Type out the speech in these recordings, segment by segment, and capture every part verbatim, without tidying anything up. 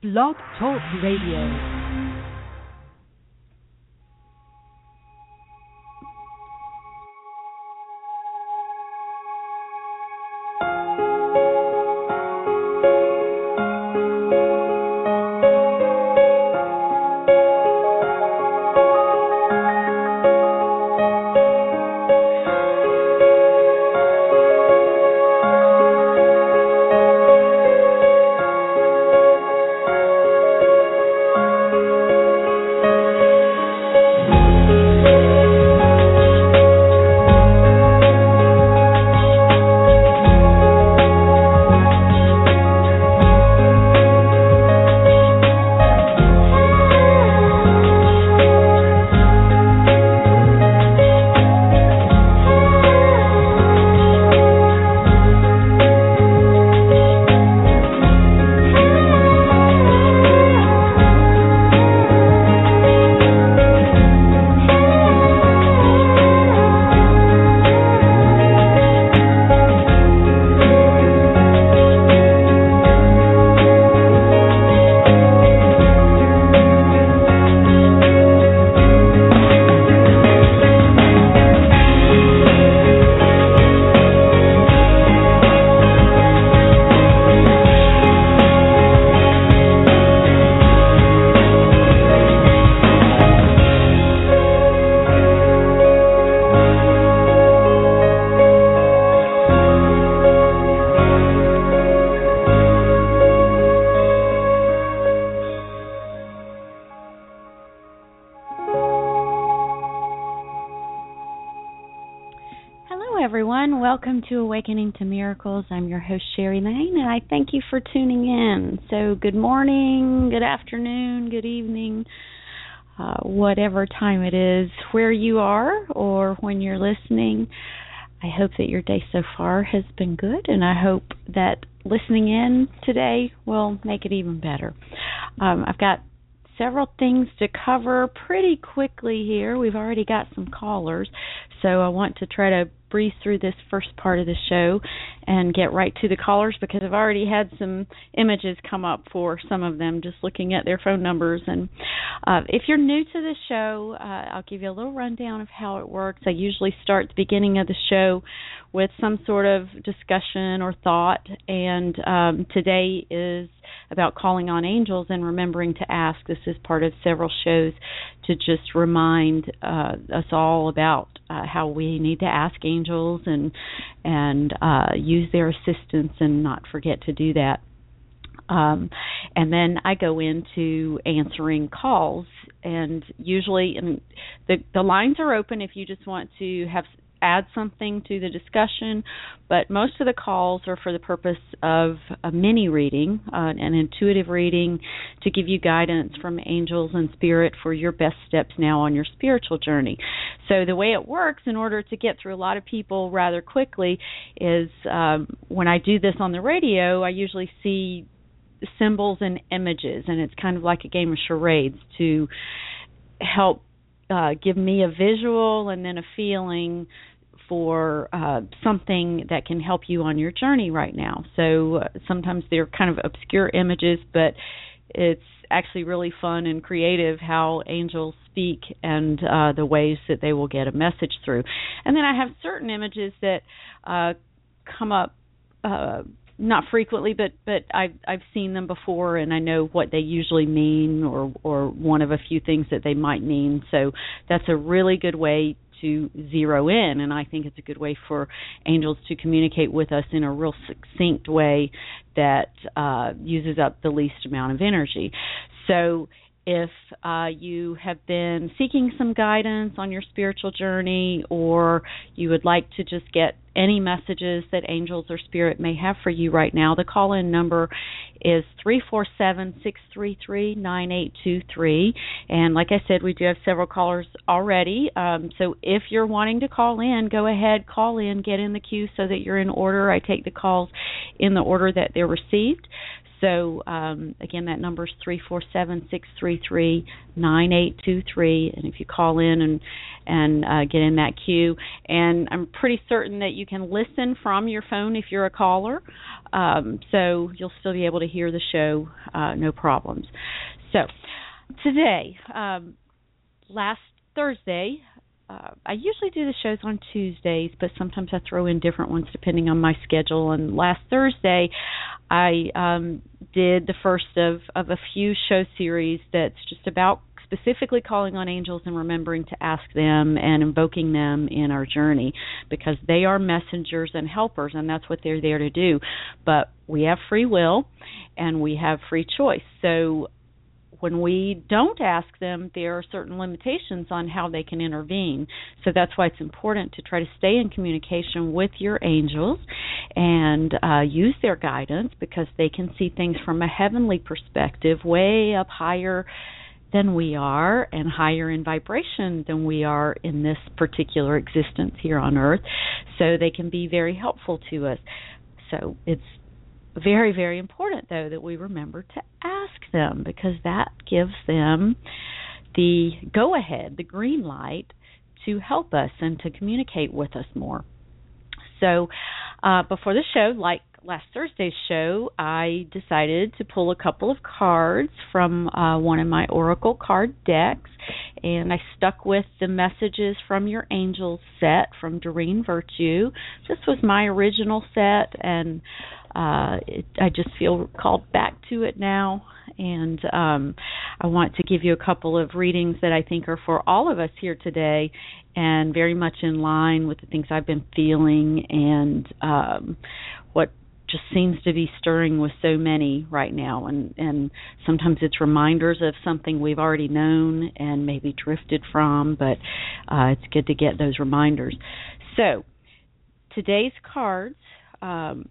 Blog Talk Radio. Welcome to Awakening to Miracles. I'm your host, Sherry Lane, and I thank you for tuning in. So good morning, good afternoon, good evening, uh, whatever time it is, where you are or when you're listening. I hope that your day so far has been good, and I hope that listening in today will make it even better. Um, I've got several things to cover pretty quickly here. We've already got some callers, so I want to try to breeze through this first part of the show and get right to the callers because I've already had some images come up for some of them just looking at their phone numbers. And uh, if you're new to the show, uh, I'll give you a little rundown of how it works. I usually start at the beginning of the show with some sort of discussion or thought, and um, today is about calling on angels and remembering to ask. This is part of several shows to just remind uh, us all about uh, how we need to ask angels and and uh, use their assistance and not forget to do that. Um, and then I go into answering calls, and usually and the the lines are open if you just want to have add something to the discussion, but most of the calls are for the purpose of a mini reading, uh, an intuitive reading to give you guidance from angels and spirit for your best steps now on your spiritual journey. So the way it works, in order to get through a lot of people rather quickly, is um, when I do this on the radio, I usually see symbols and images, and it's kind of like a game of charades to help uh, give me a visual and then a feeling for uh, something that can help you on your journey right now. So uh, sometimes they're kind of obscure images, but it's actually really fun and creative how angels speak and uh, the ways that they will get a message through. And then I have certain images that uh, come up uh, not frequently, but but I've I've seen them before, and I know what they usually mean, or or one of a few things that they might mean. So that's a really good way to zero in, and I think it's a good way for angels to communicate with us in a real succinct way that uh, uses up the least amount of energy. So if uh, you have been seeking some guidance on your spiritual journey, or you would like to just get any messages that angels or spirit may have for you right now, the call-in number is three four seven, six three three, nine eight two three. And like I said, we do have several callers already. Um, so if you're wanting to call in, go ahead, call in, get in the queue so that you're in order. I take the calls in the order that they're received. So, um, again, that number is three four seven, six three three, nine eight two three. And if you call in and, and uh, get in that queue, and I'm pretty certain that you can listen from your phone if you're a caller. Um, so you'll still be able to hear the show, uh, no problems. So today, um, last Thursday, uh, I usually do the shows on Tuesdays, but sometimes I throw in different ones depending on my schedule. And last Thursday, I um, did the first of, of a few show series that's just about specifically calling on angels and remembering to ask them and invoking them in our journey, because they are messengers and helpers, and that's what they're there to do. But we have free will and we have free choice. So when we don't ask them, there are certain limitations on how they can intervene. So that's why it's important to try to stay in communication with your angels and uh, use their guidance, because they can see things from a heavenly perspective, way up higher than we are and higher in vibration than we are in this particular existence here on Earth. So they can be very helpful to us. So it's very, very important, though, that we remember to ask them, because that gives them the go-ahead, the green light, to help us and to communicate with us more. So uh, before the show, like last Thursday's show, I decided to pull a couple of cards from uh, one of my Oracle card decks, and I stuck with the Messages from Your Angels set from Doreen Virtue. This was my original set, and uh, it, I just feel called back to it now, and um, I want to give you a couple of readings that I think are for all of us here today, and very much in line with the things I've been feeling and um, what just seems to be stirring with so many right now. And, and sometimes it's reminders of something we've already known and maybe drifted from, but uh, it's good to get those reminders. So today's cards um,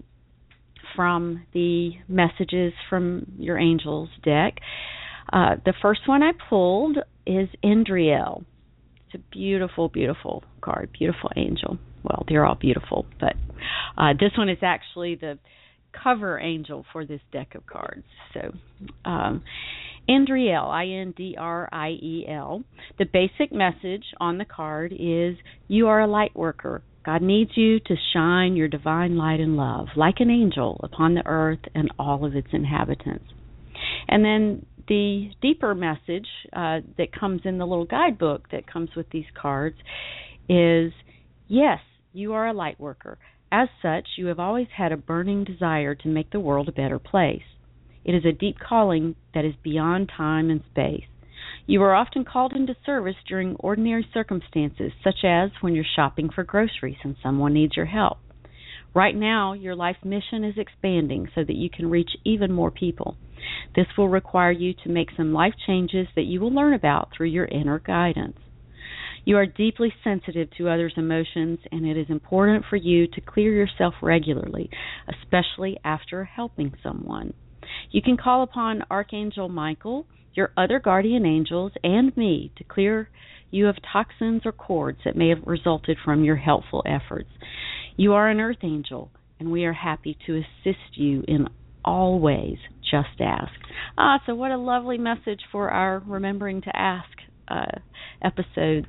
from the Messages from Your Angels deck, uh, the first one I pulled is Indriel. It's a beautiful, beautiful card, beautiful angel. Well, they're all beautiful, but uh, this one is actually the cover angel for this deck of cards. So, um, Indriel, I N D R I E L. The basic message on the card is, you are a light worker. God needs you to shine your divine light and love, like an angel, upon the earth and all of its inhabitants. And then the deeper message uh, that comes in the little guidebook that comes with these cards is, yes, you are a light worker. As such, you have always had a burning desire to make the world a better place. It is a deep calling that is beyond time and space. You are often called into service during ordinary circumstances, such as when you're shopping for groceries and someone needs your help. Right now, your life's mission is expanding so that you can reach even more people. This will require you to make some life changes that you will learn about through your inner guidance. You are deeply sensitive to others' emotions, and it is important for you to clear yourself regularly, especially after helping someone. You can call upon Archangel Michael, your other guardian angels, and me to clear you of toxins or cords that may have resulted from your helpful efforts. You are an earth angel, and we are happy to assist you in all ways. Just ask. Ah, so what a lovely message for our Remembering to Ask uh, episodes.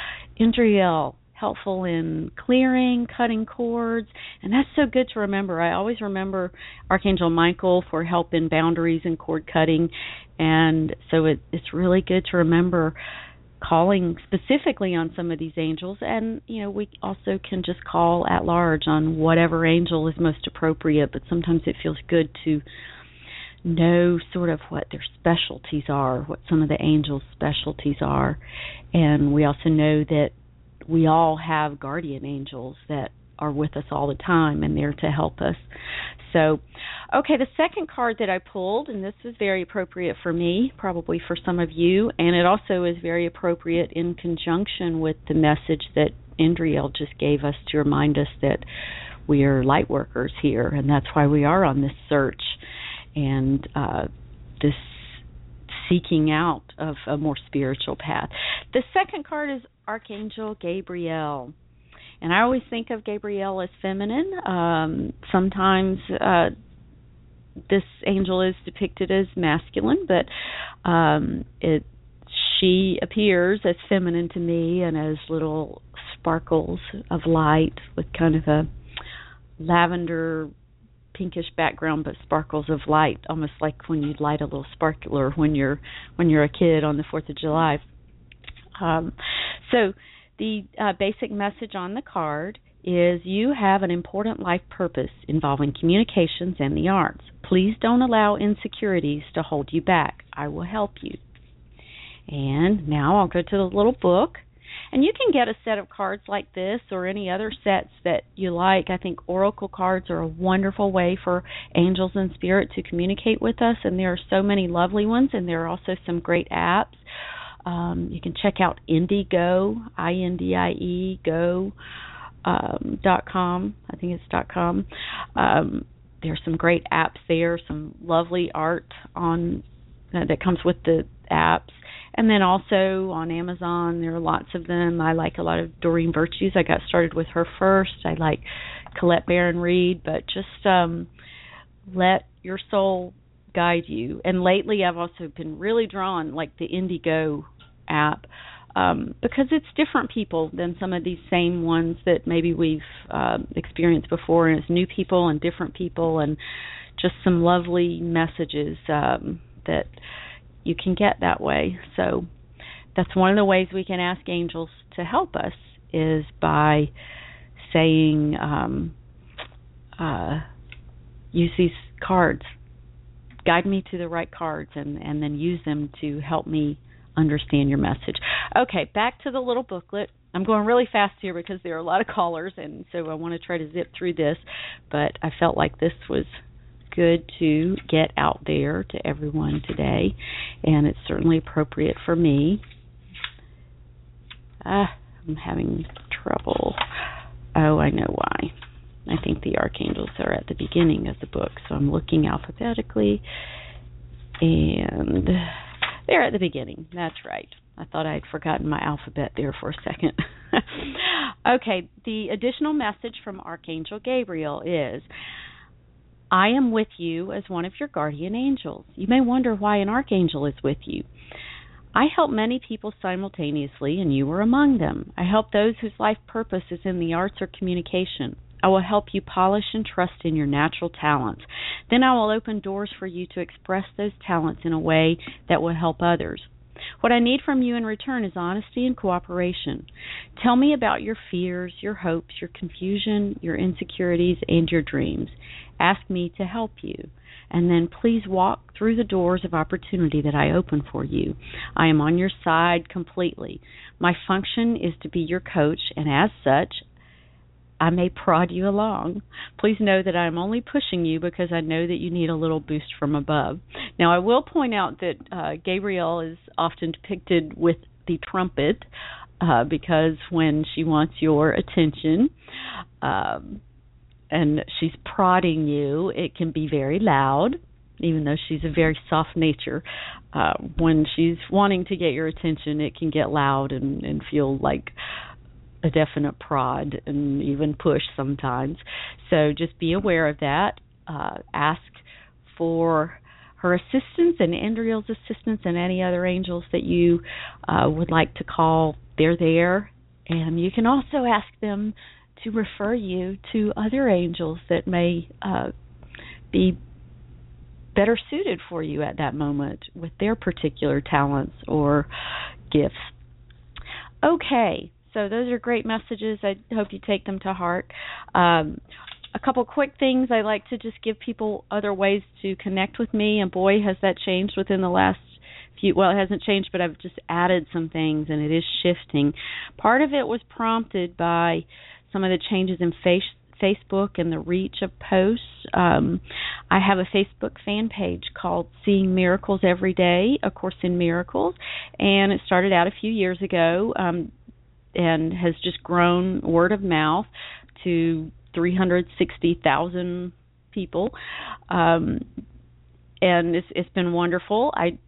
Indriel, helpful in clearing, cutting cords, and that's so good to remember. I always remember Archangel Michael for help in boundaries and cord cutting, and so it, it's really good to remember calling specifically on some of these angels, and you know, we also can just call at large on whatever angel is most appropriate, but sometimes it feels good to know sort of what their specialties are, what some of the angels' specialties are. And we also know that we all have guardian angels that are with us all the time and there to help us. So, okay, the second card that I pulled, and this is very appropriate for me, probably for some of you, and it also is very appropriate in conjunction with the message that Indriel just gave us to remind us that we are light workers here, and that's why we are on this search and uh, this seeking out of a more spiritual path. The second card is Archangel Gabriel. And I always think of Gabriel as feminine. Um, sometimes uh, this angel is depicted as masculine, but um, it she appears as feminine to me and as little sparkles of light with kind of a lavender pinkish background, but sparkles of light, almost like when you light a little sparkler when you're when you're a kid on the fourth of July. Um, so the uh, basic message on the card is you have an important life purpose involving communications and the arts. Please don't allow insecurities to hold you back. I will help you. And now I'll go to the little book. And you can get a set of cards like this or any other sets that you like. I think oracle cards are a wonderful way for angels and spirit to communicate with us, and there are so many lovely ones, and there are also some great apps. Um, you can check out Indiego, I N D I E, go, um, dot com. I think it's dot com. Um, there's some great apps there, some lovely art on uh, that comes with the apps. And then also on Amazon, there are lots of them. I like a lot of Doreen Virtues. I got started with her first. I like Colette Baron Reed, but just um, let your soul guide you. And lately I've also been really drawn, like the Indiego app, um, because it's different people than some of these same ones that maybe we've uh, experienced before. And it's new people and different people and just some lovely messages um, that you can get that way. So that's one of the ways we can ask angels to help us is by saying, um, uh, use these cards, guide me to the right cards, and, and then use them to help me understand your message. Okay, back to the little booklet. I'm going really fast here because there are a lot of callers, and so I want to try to zip through this, but I felt like this was good to get out there to everyone today, and it's certainly appropriate for me. Ah, I'm having trouble. Oh, I know why. I think the archangels are at the beginning of the book, so I'm looking alphabetically, and they're at the beginning. That's right. I thought I'd forgotten my alphabet there for a second. Okay, the additional message from Archangel Gabriel is, I am with you as one of your guardian angels. You may wonder why an archangel is with you. I help many people simultaneously, and you are among them. I help those whose life purpose is in the arts or communication. I will help you polish and trust in your natural talents. Then I will open doors for you to express those talents in a way that will help others. What I need from you in return is honesty and cooperation. Tell me about your fears, your hopes, your confusion, your insecurities, and your dreams. Ask me to help you. And then please walk through the doors of opportunity that I open for you. I am on your side completely. My function is to be your coach, and as such, I may prod you along. Please know that I am only pushing you because I know that you need a little boost from above. Now, I will point out that uh, Gabriel is often depicted with the trumpet uh, because when she wants your attention um, and she's prodding you, it can be very loud, even though she's a very soft nature. Uh, when she's wanting to get your attention, it can get loud and, and feel like a definite prod and even push sometimes. So just be aware of that. Uh, ask for her assistance and Andriel's assistance and any other angels that you uh, would like to call. They're there. And you can also ask them to refer you to other angels that may uh, be better suited for you at that moment with their particular talents or gifts. Okay. So those are great messages. I hope you take them to heart. Um, a couple quick things. I like to just give people other ways to connect with me, and boy, has that changed within the last few, well, it hasn't changed, but I've just added some things, and it is shifting. Part of it was prompted by some of the changes in face, Facebook and the reach of posts. Um, I have a Facebook fan page called Seeing Miracles Every Day, A Course in Miracles, and it started out a few years ago. Um, and has just grown word of mouth to three hundred sixty thousand people. Um, and it's, it's been wonderful. I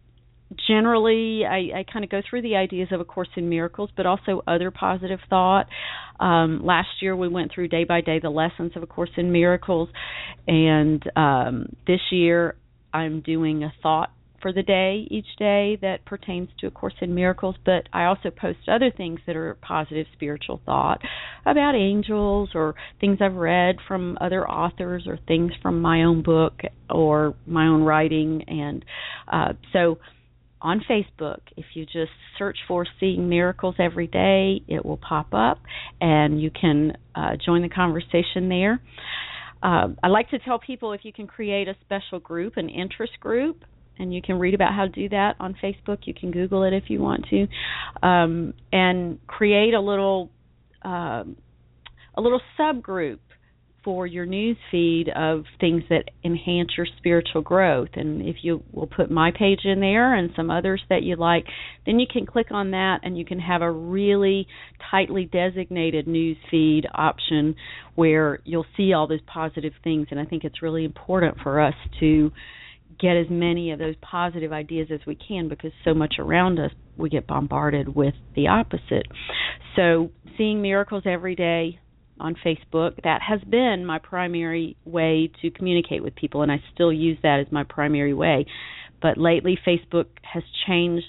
generally, I, I kind of go through the ideas of A Course in Miracles, but also other positive thought. Um, last year we went through day by day the lessons of A Course in Miracles, and um, this year I'm doing a thought for the day each day that pertains to A Course in Miracles, but I also post other things that are positive spiritual thought about angels or things I've read from other authors or things from my own book or my own writing. And uh, so on Facebook, if you just search for Seeing Miracles Every Day, it will pop up, and you can uh, join the conversation there. Uh, I like to tell people if you can create a special group, an interest group, and you can read about how to do that on Facebook. You can Google it if you want to, um, and create a little uh, a little subgroup for your news feed of things that enhance your spiritual growth. And if you will put my page in there and some others that you like, then you can click on that and you can have a really tightly designated news feed option where you'll see all those positive things. And I think it's really important for us to get as many of those positive ideas as we can, because so much around us we get bombarded with the opposite. So Seeing Miracles Every Day on Facebook, that has been my primary way to communicate with people, and I still use that as my primary way. But lately Facebook has changed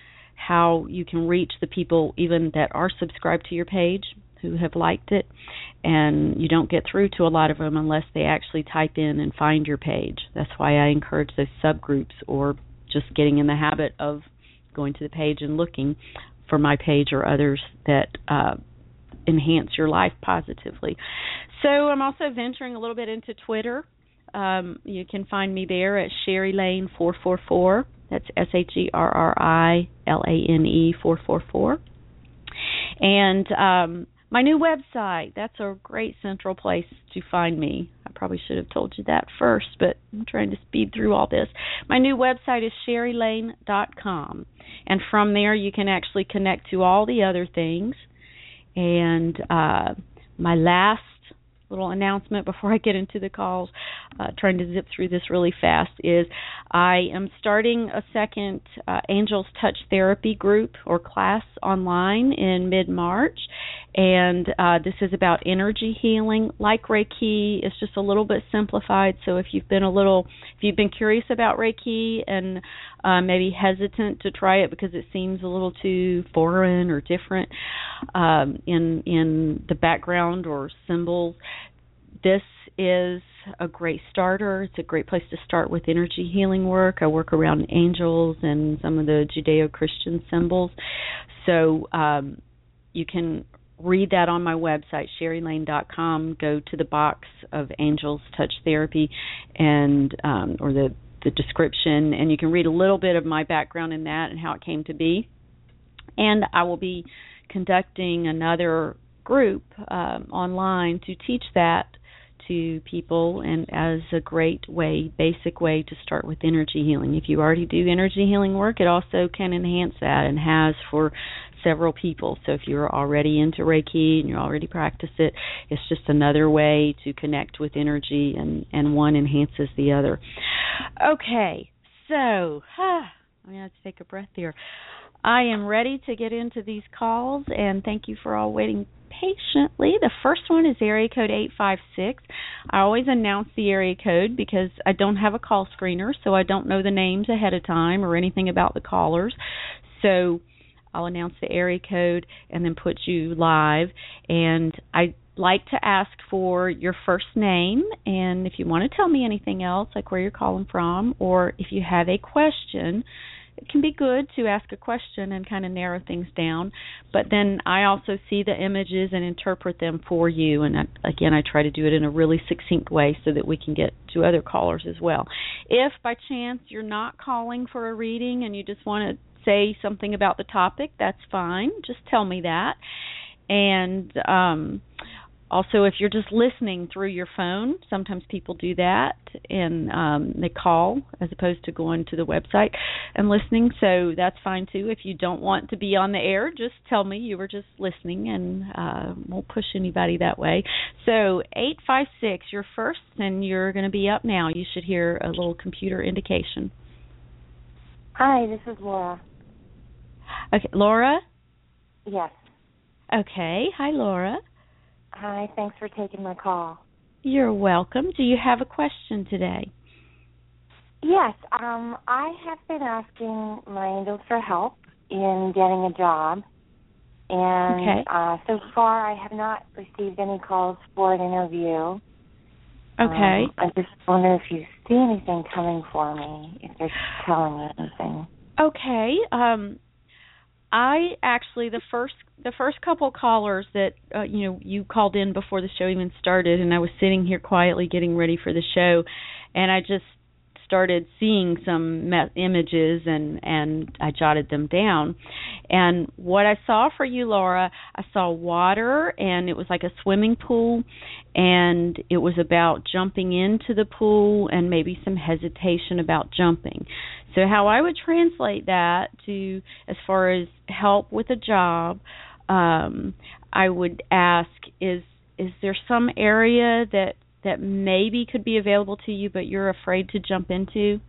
how you can reach the people even that are subscribed to your page, who have liked it, and you don't get through to a lot of them unless they actually type in and find your page. That's why I encourage those subgroups, or just getting in the habit of going to the page and looking for my page or others that uh, enhance your life positively. So I'm also venturing a little bit into Twitter. Um, you can find me there at Sherry Lane four four four. That's S H E R R I L A N E four four four. And um, my new website, that's a great central place to find me. I probably should have told you that first, but I'm trying to speed through all this. My new website is sherry lane dot com, and from there you can actually connect to all the other things. And uh, my last little announcement before I get into the calls, uh, trying to zip through this really fast, is I am starting a second uh, Angels Touch Therapy group or class online in mid-March, and uh, this is about energy healing. Like Reiki, it's just a little bit simplified, so if you've been a little, if you've been curious about Reiki and uh, maybe hesitant to try it because it seems a little too foreign or different um, in in the background or symbols, this is a great starter. It's a great place to start with energy healing work. I work around angels and some of the Judeo-Christian symbols. So um, you can read that on my website, sherry lane dot com. Go to the box of Angels Touch Therapy and um, or the, the description, and you can read a little bit of my background in that and how it came to be. And I will be conducting another group um, online to teach that to people, and as a great way, basic way to start with energy healing. If you already do energy healing work, it also can enhance that and has for several people. So if you're already into Reiki and you already practice it, it's just another way to connect with energy, and, and one enhances the other. Okay, so ah, I'm going to have to take a breath here. I am ready to get into these calls, and thank you for all waiting patiently. The first one is area code eight five six. I always announce the area code because I don't have a call screener, so I don't know the names ahead of time or anything about the callers. So I'll announce the area code and then put you live. And I like to ask for your first name, and if you want to tell me anything else, like where you're calling from, or if you have a question. It can be good to ask a question and kind of narrow things down, but then I also see the images and interpret them for you, and I, again, I try to do it in a really succinct way so that we can get to other callers as well. If by chance you're not calling for a reading and you just want to say something about the topic, that's fine. Just tell me that. And um, also, if you're just listening through your phone, sometimes people do that, and um, they call as opposed to going to the website and listening, so that's fine too. If you don't want to be on the air, just tell me you were just listening, and uh, won't push anybody that way. So eight five six, you're first, and you're going to be up now. You should hear a little computer indication. Hi, this is Laura. Okay, Laura? Yes. Okay. Hi, Laura. Hi, thanks for taking my call. You're welcome. Do you have a question today? Yes, um, I have been asking my angels for help in getting a job, and Okay. uh, so far I have not received any calls for an interview. Okay. Um, I just wonder if you see anything coming for me, if they're telling me anything. Okay. Um, I actually the first the first couple callers that uh, you know you called in before the show even started, and I was sitting here quietly getting ready for the show, and I just started seeing some me- images and and I jotted them down. And what I saw for you, Laura, I saw water, and it was like a swimming pool, and it was about jumping into the pool and maybe some hesitation about jumping. So how I would translate that to as far as help with a job, um, I would ask is is there some area that that maybe could be available to you but you're afraid to jump into?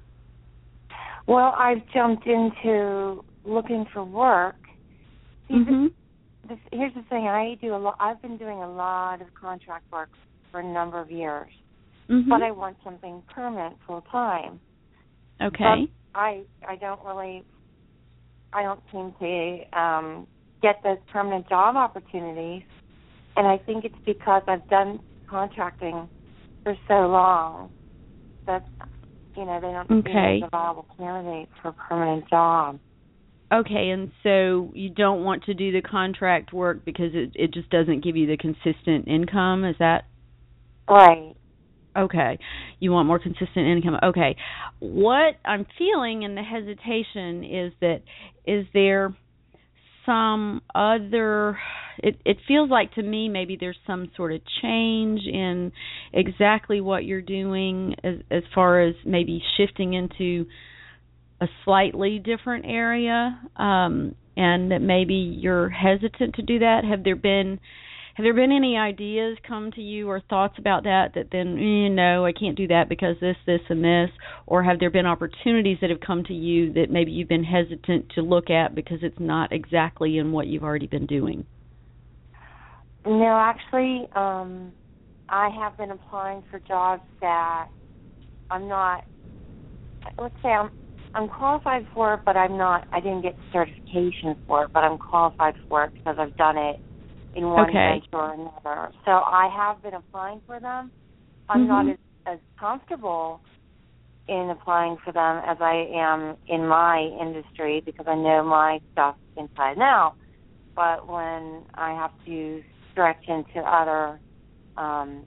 Well, I've jumped into looking for work. See, Mm-hmm. this, this, here's the thing. I do a lot. I've been doing a lot of contract work for a number of years, Mm-hmm. but I want something permanent, full time. Okay. But I I don't really I don't seem to um, get those permanent job opportunities, and I think it's because I've done contracting for so long that you know they don't see me as a viable candidate for a permanent job. Okay, and so you don't want to do the contract work because it it just doesn't give you the consistent income, is that? Right. Okay. You want more consistent income. Okay. What I'm feeling in the hesitation is that is there some other it it feels like to me maybe there's some sort of change in exactly what you're doing as as far as maybe shifting into a slightly different area, um, and that maybe you're hesitant to do that. Have there been have there been any ideas come to you or thoughts about that that then, you know, I can't do that because this, this, and this, or have there been opportunities that have come to you that maybe you've been hesitant to look at because it's not exactly in what you've already been doing? No, actually, um, I have been applying for jobs that I'm not, let's say I'm I'm qualified for it, but I'm not, I didn't get certification for it, but I'm qualified for it because I've done it in one okay. venture or another. So I have been applying for them. I'm mm-hmm. not as, as comfortable in applying for them as I am in my industry because I know my stuff inside and out. But when I have to stretch into other um,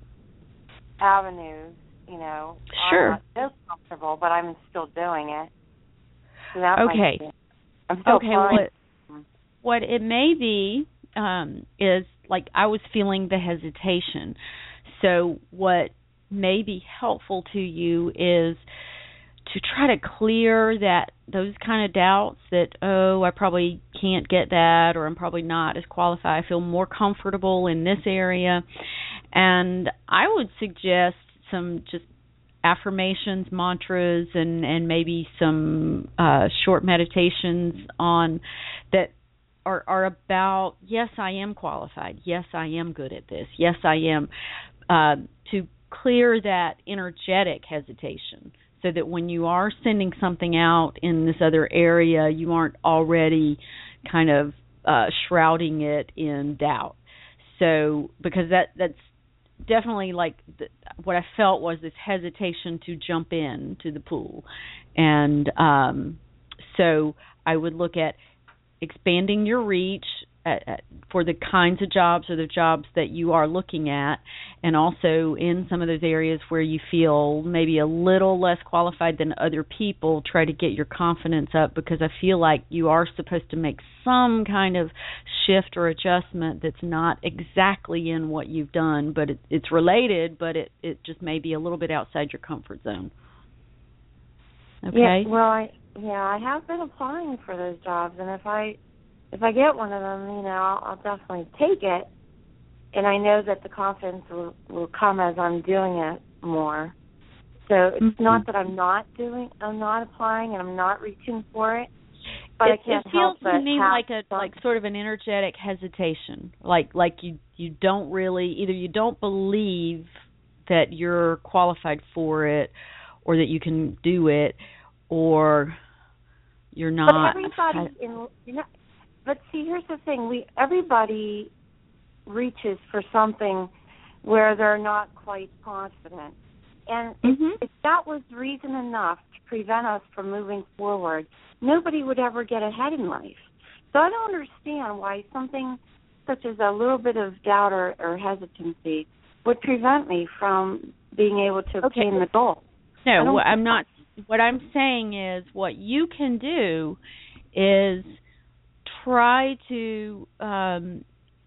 avenues, you know, sure. I'm not so comfortable, but I'm still doing it. So that okay. might be, I'm still okay. applying. What, what it may be um, is, like, I was feeling the hesitation. So what may be helpful to you is to try to clear that those kind of doubts that, oh, I probably can't get that, or I'm probably not as qualified. I feel more comfortable in this area. And I would suggest some just affirmations, mantras, and, and maybe some uh, short meditations on that are, are about, yes, I am qualified. Yes, I am good at this. Yes, I am. Uh, to clear that energetic hesitation so that when you are sending something out in this other area, you aren't already kind of uh, shrouding it in doubt. So, because that that's definitely like the, what I felt was this hesitation to jump in to the pool. And um, so I would look at expanding your reach at, at, for the kinds of jobs or the jobs that you are looking at, and also in some of those areas where you feel maybe a little less qualified than other people, try to get your confidence up, because I feel like you are supposed to make some kind of shift or adjustment that's not exactly in what you've done, but it, it's related, but it, it just may be a little bit outside your comfort zone. Okay? Yeah, well, I, yeah, I have been applying for those jobs, and if I if I get one of them, you know, I'll, I'll definitely take it. And I know that the confidence will, will come as I'm doing it more. So it's mm-hmm. not that I'm not doing, I'm not applying, and I'm not reaching for it. But it, I can't it feels help to but me have like a some, like sort of an energetic hesitation, like like you you don't really either you don't believe that you're qualified for it, or that you can do it, or you're not. But everybody in you know, but see, here's the thing: we everybody reaches for something where they're not quite confident, and mm-hmm. if, if that was reason enough to prevent us from moving forward, nobody would ever get ahead in life. So I don't understand why something such as a little bit of doubt or, or hesitancy would prevent me from being able to okay. obtain the goal. No, what I'm not. What I'm saying is, what you can do is try to um,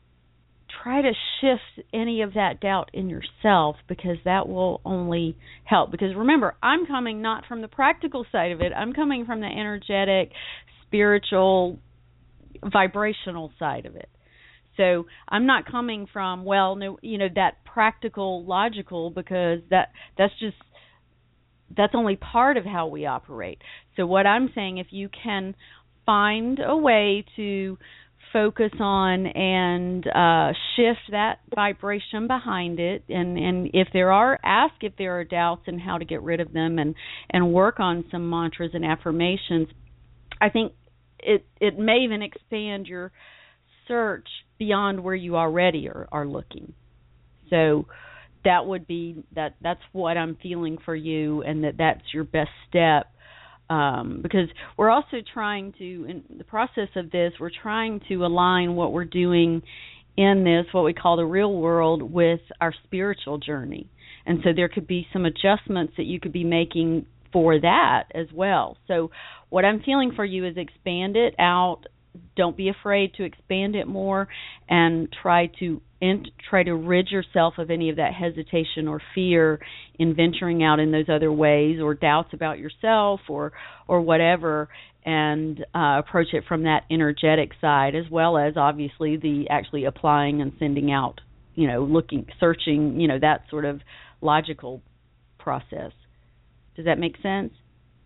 try to shift any of that doubt in yourself, because that will only help. Because remember, I'm coming not from the practical side of it. I'm coming from the energetic, spiritual, vibrational side of it. So I'm not coming from, well, no, you know, that practical, logical, because that that's just that's only part of how we operate. So what I'm saying, if you can find a way to focus on and uh, shift that vibration behind it, and, and if there are, ask if there are doubts and how to get rid of them, and, and work on some mantras and affirmations, I think it it may even expand your search beyond where you already are, are looking. So that would be, that that's what I'm feeling for you, and that that's your best step. Um, because we're also trying to, in the process of this, we're trying to align what we're doing in this, what we call the real world, with our spiritual journey. And so there could be some adjustments that you could be making for that as well. So what I'm feeling for you is expand it out. Don't be afraid to expand it more, and try to and try to rid yourself of any of that hesitation or fear in venturing out in those other ways, or doubts about yourself, or or whatever, and uh, approach it from that energetic side, as well as obviously the actually applying and sending out, you know, looking, searching, you know, that sort of logical process. Does that make sense?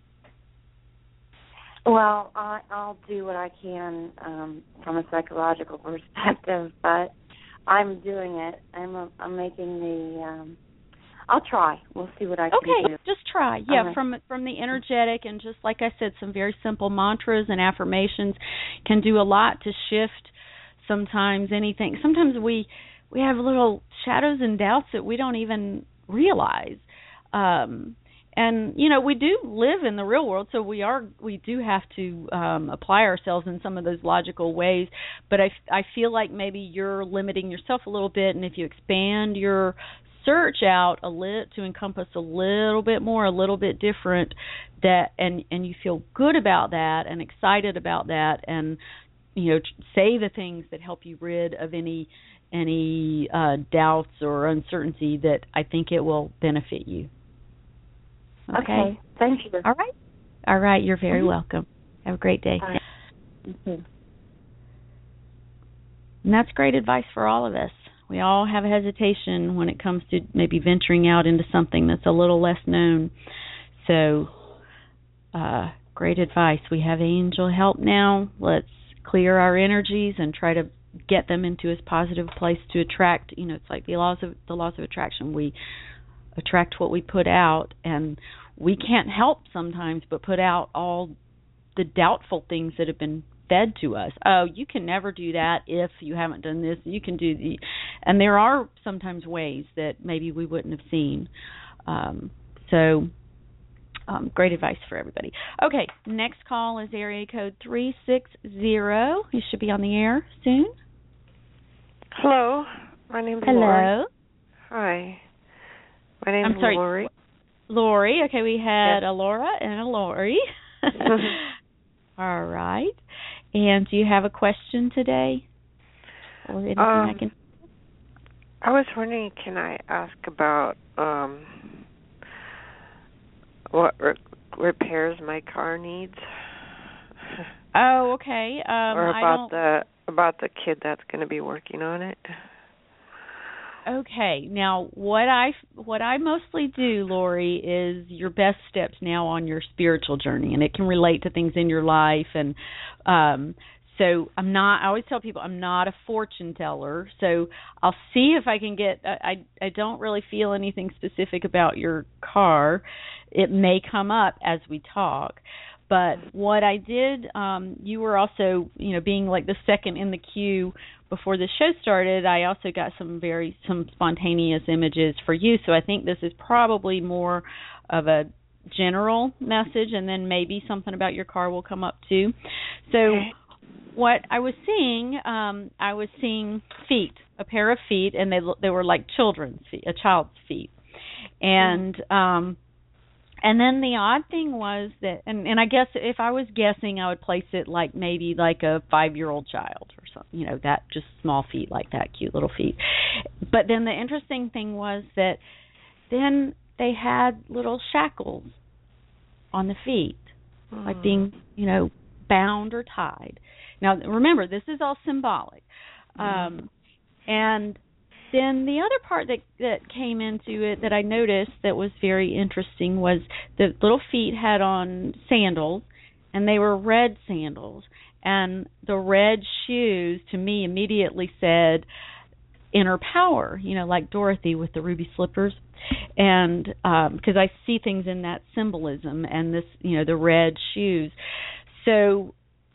Well, I, I'll do what I can um, from a psychological perspective, but I'm doing it. I'm a, I'm making the. Um, I'll try. We'll see what I okay, can do. Okay, just try. Yeah, right. from from the energetic, and just like I said, some very simple mantras and affirmations can do a lot to shift. Sometimes anything. Sometimes we we have little shadows and doubts that we don't even realize. Um, And, you know, we do live in the real world, so we are we do have to um, apply ourselves in some of those logical ways. But I, I feel like maybe you're limiting yourself a little bit, and if you expand your search out a lit to encompass a little bit more, a little bit different, that and, and you feel good about that and excited about that, and, you know, say the things that help you rid of any any uh, doubts or uncertainty, that I think it will benefit you. Okay. okay. Thank you. All right. All right. You're very mm-hmm. welcome. Have a great day. Right. Mm-hmm. And that's great advice for all of us. We all have a hesitation when it comes to maybe venturing out into something that's a little less known. So, uh, great advice. We have angel help now. Let's clear our energies and try to get them into as positive a place to attract. You know, it's like the laws of the laws of attraction. We attract what we put out, and we can't help sometimes but put out all the doubtful things that have been fed to us. Oh, you can never do that if you haven't done this. You can do the, and there are sometimes ways that maybe we wouldn't have seen. Um, so, um, great advice for everybody. Okay, next call is area code three six zero. You should be on the air soon. Hello, my name is Hello. Lori. Hi. My name I'm is sorry. Lori. Lori. Okay, we had yes. a Laura and a Lori. All right. And do you have a question today? Or anything um, I can... I was wondering, can I ask about um, what re- repairs my car needs? Oh, okay. Um, or I about don't... the about the kid that's going to be working on it? Okay. Now, what I what I mostly do, Lori, is your best steps now on your spiritual journey, and it can relate to things in your life. And um, so, I'm not. I always tell people I'm not a fortune teller. So I'll see if I can get. I I don't really feel anything specific about your car. It may come up as we talk. But what I did, um, you were also, you know, being like the second in the queue before the show started, I also got some very, some spontaneous images for you. So I think this is probably more of a general message, and then maybe something about your car will come up too. So okay. What I was seeing, um, I was seeing feet, a pair of feet, and they they were like children's feet, a child's feet. And, mm. um And then the odd thing was that, and, and I guess if I was guessing, I would place it like maybe like a five-year-old child or something, you know, that just small feet like that, cute little feet. But then the interesting thing was that then they had little shackles on the feet, mm. like being, you know, bound or tied. Now, remember, this is all symbolic. Mm. Um, and then the other part that, that came into it that I noticed that was very interesting was the little feet had on sandals, and they were red sandals. And the red shoes, to me, immediately said inner power, you know, like Dorothy with the ruby slippers. And because um, I see things in that symbolism and this, you know, the red shoes. So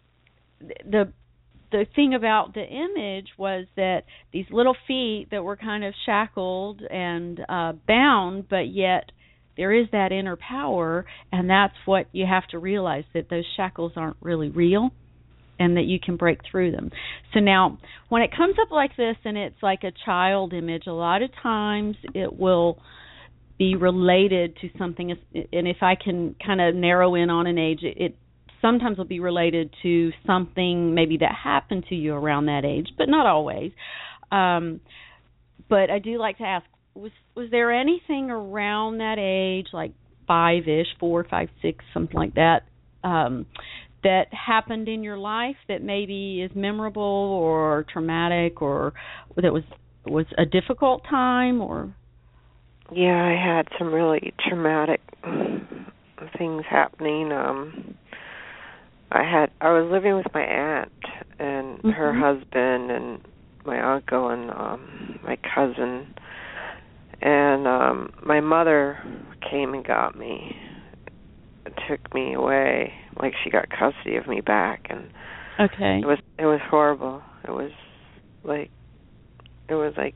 the The thing about the image was that these little feet that were kind of shackled and uh, bound, but yet there is that inner power, and that's what you have to realize, that those shackles aren't really real and that you can break through them. So now, when it comes up like this and it's like a child image, a lot of times it will be related to something, and if I can kind of narrow in on an age, it, it sometimes will be related to something maybe that happened to you around that age, but not always. Um, but I do like to ask, was was there anything around that age, like five-ish, four, five, six, something like that, um, that happened in your life that maybe is memorable or traumatic, or that was was a difficult time? Or yeah, I had some really traumatic things happening. Um, I had I was living with my aunt and mm-hmm. her husband and my uncle and um my cousin, and um my mother came and got me, took me away, like she got custody of me back, and okay. It was it was horrible. It was like it was like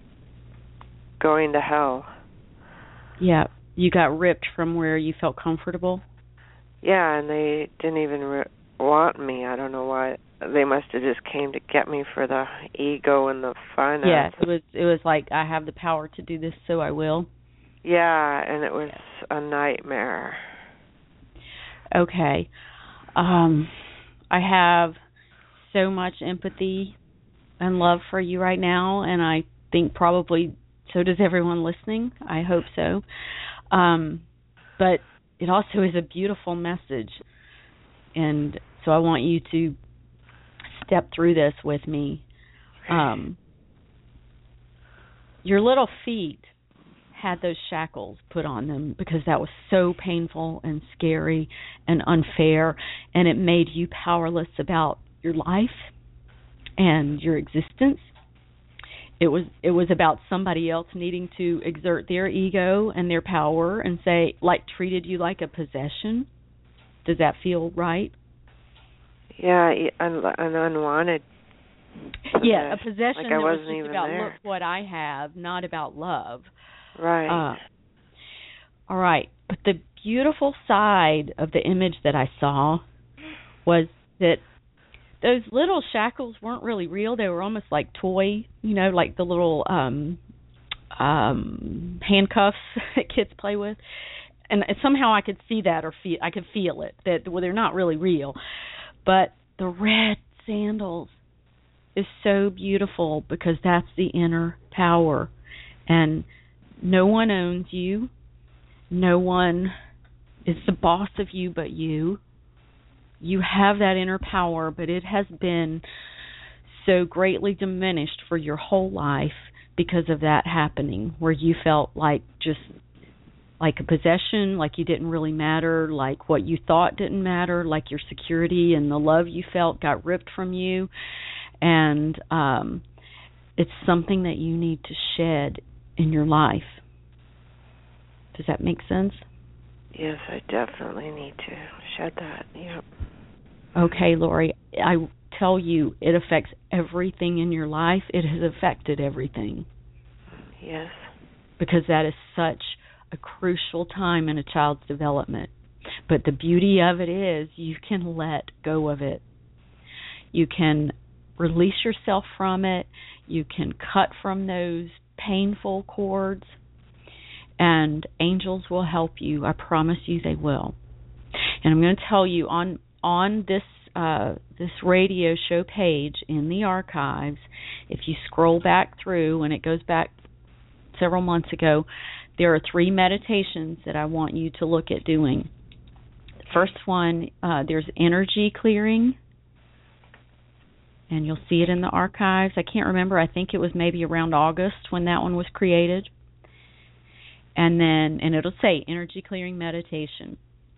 going to hell. Yeah, you got ripped from where you felt comfortable. Yeah, and they didn't even re- want me. I don't know why. They must have just came to get me for the ego and the fun. Yeah, it was it was like, I have the power to do this, so I will. Yeah, and it was a nightmare. Okay. Um, I have so much empathy and love for you right now, and I think probably so does everyone listening. I hope so. Um, but it also is a beautiful message, and so I want you to step through this with me. Um, your little feet had those shackles put on them because that was so painful and scary and unfair, and it made you powerless about your life and your existence. It was it was about somebody else needing to exert their ego and their power and say, like, treated you like a possession. Does that feel right? Yeah, an, an unwanted. Yeah, a possession like that I was wasn't just even about, there. Look what I have, not about love. Right. Uh, all right. But the beautiful side of the image that I saw was that those little shackles weren't really real. They were almost like toy, you know, like the little um, um, handcuffs that kids play with. And somehow I could see that, or feel, I could feel it, that well, they're not really real. But the red sandals is so beautiful because that's the inner power. And no one owns you. No one is the boss of you but you. You have that inner power, but it has been so greatly diminished for your whole life because of that happening, where you felt like just like a possession, like you didn't really matter, like what you thought didn't matter, like your security and the love you felt got ripped from you. And um, it's something that you need to shed in your life. Does that make sense? Yes, I definitely need to shed that. Yep. Okay, Lori, I tell you, it affects everything in your life. It has affected everything. Yes. Because that is such a crucial time in a child's development. But the beauty of it is you can let go of it. You can release yourself from it. You can cut from those painful cords. And angels will help you. I promise you they will. And I'm going to tell you, on on this uh, this radio show page in the archives, if you scroll back through, and it goes back several months ago, there are three meditations that I want you to look at doing. The first one, uh, there's energy clearing, and you'll see it in the archives. I can't remember. I think it was maybe around August when that one was created. And then, and it'll say energy clearing meditation.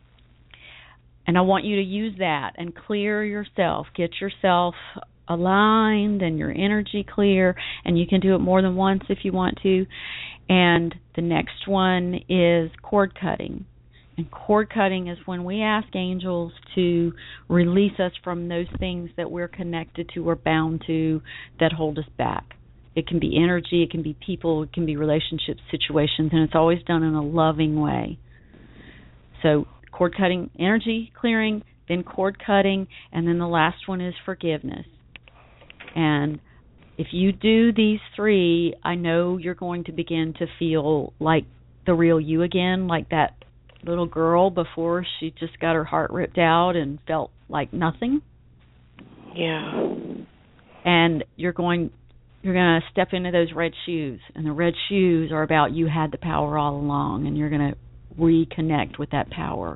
And I want you to use that and clear yourself. Get yourself aligned and your energy clear. And you can do it more than once if you want to. And the next one is cord cutting. And cord cutting is when we ask angels to release us from those things that we're connected to or bound to that hold us back. It can be energy, it can be people, it can be relationships, situations, and it's always done in a loving way. So cord cutting, energy clearing, then cord cutting, and then the last one is forgiveness. And if you do these three, I know you're going to begin to feel like the real you again, like that little girl before she just got her heart ripped out and felt like nothing. Yeah. And you're going you're going to step into those red shoes, and the red shoes are about you had the power all along, and you're going to reconnect with that power.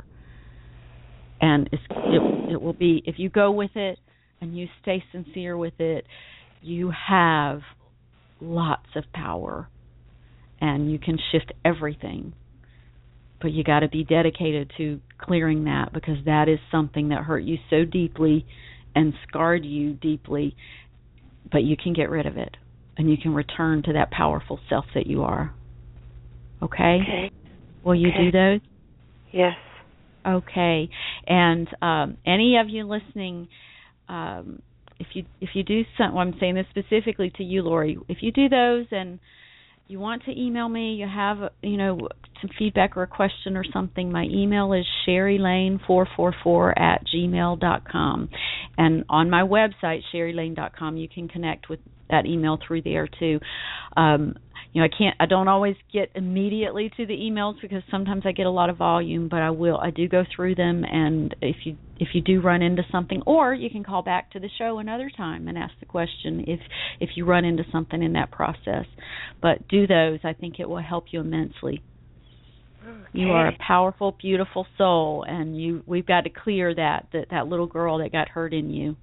And it's, it, it will be, if you go with it and you stay sincere with it, you have lots of power, and you can shift everything. But you got to be dedicated to clearing that, because that is something that hurt you so deeply and scarred you deeply. But you can get rid of it, and you can return to that powerful self that you are. Okay? Okay. Will you okay. do those? Yes. Okay. And um, any of you listening, um, if you if you do some, well, I'm saying this specifically to you, Lori. If you do those and you want to email me, you have you know some feedback or a question or something, my email is sherry lane four four four at gmail dot com. And on my website, sherry lane dot com, you can connect with that email through there too. Um, you know, I can't, I don't always get immediately to the emails because sometimes I get a lot of volume, but I will, I do go through them. And if you if you do run into something, or you can call back to the show another time and ask the question if if you run into something in that process. But do those. I think it will help you immensely. Okay. You are a powerful, beautiful soul, and you we've got to clear that, that, that little girl that got hurt in you.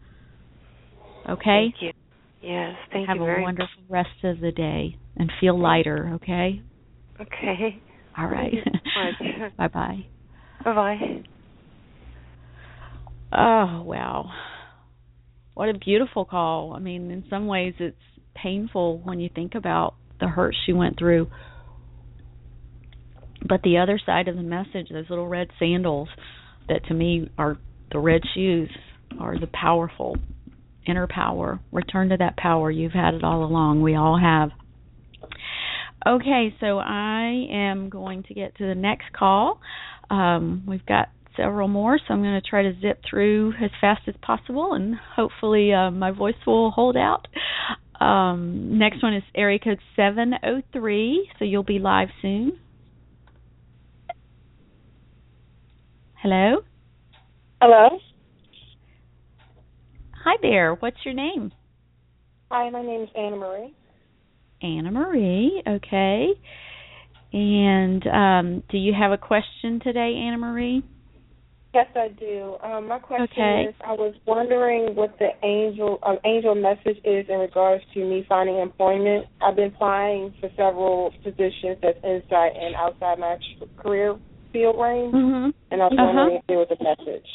Okay? Thank you. Yes, thank Have you a very wonderful rest of the day and feel lighter, okay? Okay. All right. Bye-bye. Bye-bye. Oh, wow. What a beautiful call. I mean, in some ways it's painful when you think about the hurt she went through. But the other side of the message, those little red sandals that to me are the red shoes, are the powerful inner power. Return to that power. You've had it all along. We all have. Okay, so I am going to get to the next call. Um, we've got several more, so I'm going to try to zip through as fast as possible, and hopefully uh, my voice will hold out. Um, next one is area code seven oh three, so you'll be live soon. Hello? Hello? Hi there. What's your name? Hi, my name is Anna Marie. Anna Marie, okay. And um, do you have a question today, Anna Marie? Yes, I do. Um, my question Okay. is, I was wondering what the angel um, angel message is in regards to me finding employment. I've been applying for several positions that's inside and outside my career field range, Mm-hmm. and I was Uh-huh. wondering if there was a message.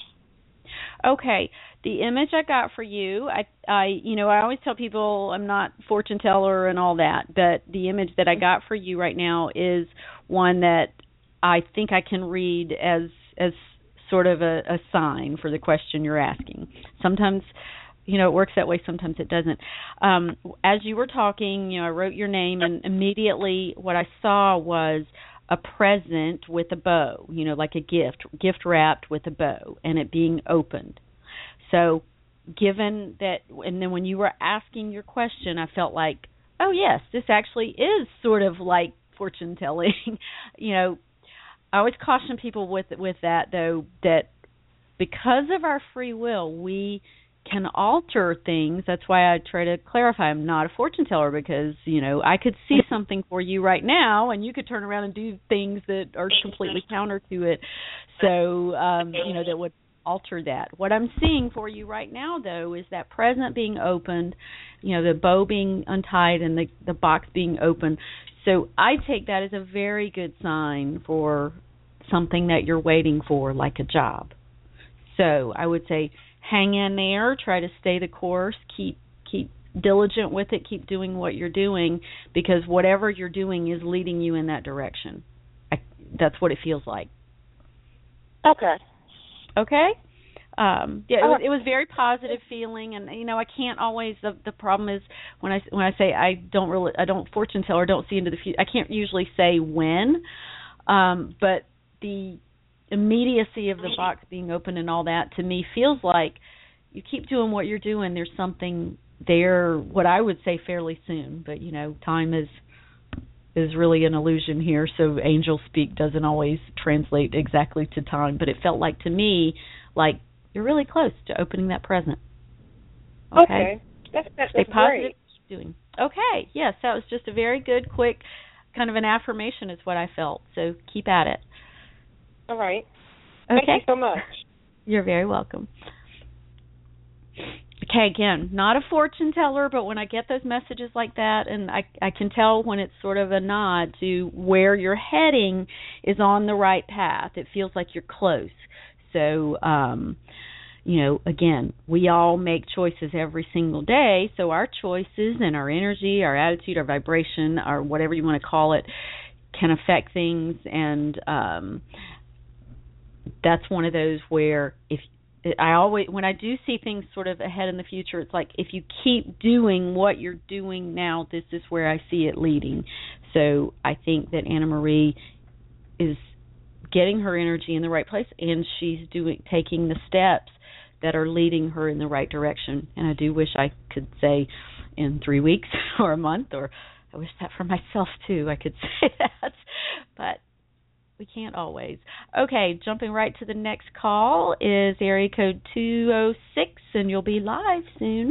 Okay, the image I got for you, I, I, you know, I always tell people I'm not fortune teller and all that, but the image that I got for you right now is one that I think I can read as as sort of a, a sign for the question you're asking. Sometimes, you know, it works that way. Sometimes it doesn't. Um, as you were talking, you know, I wrote your name, and immediately what I saw was a present with a bow, you know, like a gift, gift wrapped with a bow, and it being opened. So given that, and then when you were asking your question, I felt like, oh, yes, this actually is sort of like fortune telling. You know, I always caution people with with that, though, that because of our free will, we can alter things. That's why I try to clarify I'm not a fortune teller, because, you know, I could see something for you right now and you could turn around and do things that are completely counter to it. So, um, you know, that would alter that. What I'm seeing for you right now, though, is that present being opened, you know, the bow being untied and the, the box being opened. So I take that as a very good sign for something that you're waiting for, like a job. So I would say hang in there, try to stay the course, keep keep diligent with it, keep doing what you're doing, because whatever you're doing is leading you in that direction. I, that's what it feels like. Okay. Okay? Um, yeah, it was, it was very positive feeling, and you know I can't always. The, the problem is when I when I say I don't really I don't fortune tell or don't see into the future. I can't usually say when, um, but the immediacy of the box being open and all that to me feels like you keep doing what you're doing. There's something there, what I would say fairly soon, but you know, time is is really an illusion here, so angel speak doesn't always translate exactly to time, but it felt like to me like you're really close to opening that present. Okay, okay. That's, that's, Stay that's positive. great. Keep doing. Okay, yes, that was just a very good, quick, kind of an affirmation is what I felt. So keep at it. All right. Okay. Thank you so much. You're very welcome. Okay, again, not a fortune teller, but when I get those messages like that, and I I can tell when it's sort of a nod to where you're heading is on the right path. It feels like you're close. So, um, you know, again, we all make choices every single day, so our choices and our energy, our attitude, our vibration, or whatever you want to call it, can affect things, and um, that's one of those where if I always, when I do see things sort of ahead in the future, it's like if you keep doing what you're doing now, this is where I see it leading. So I think that Anna Marie is getting her energy in the right place, and she's doing taking the steps that are leading her in the right direction. And I do wish I could say in three weeks or a month, or I wish that for myself too. I could say that, but we can't always. Okay, jumping right to the next call is area code two oh six, and you'll be live soon.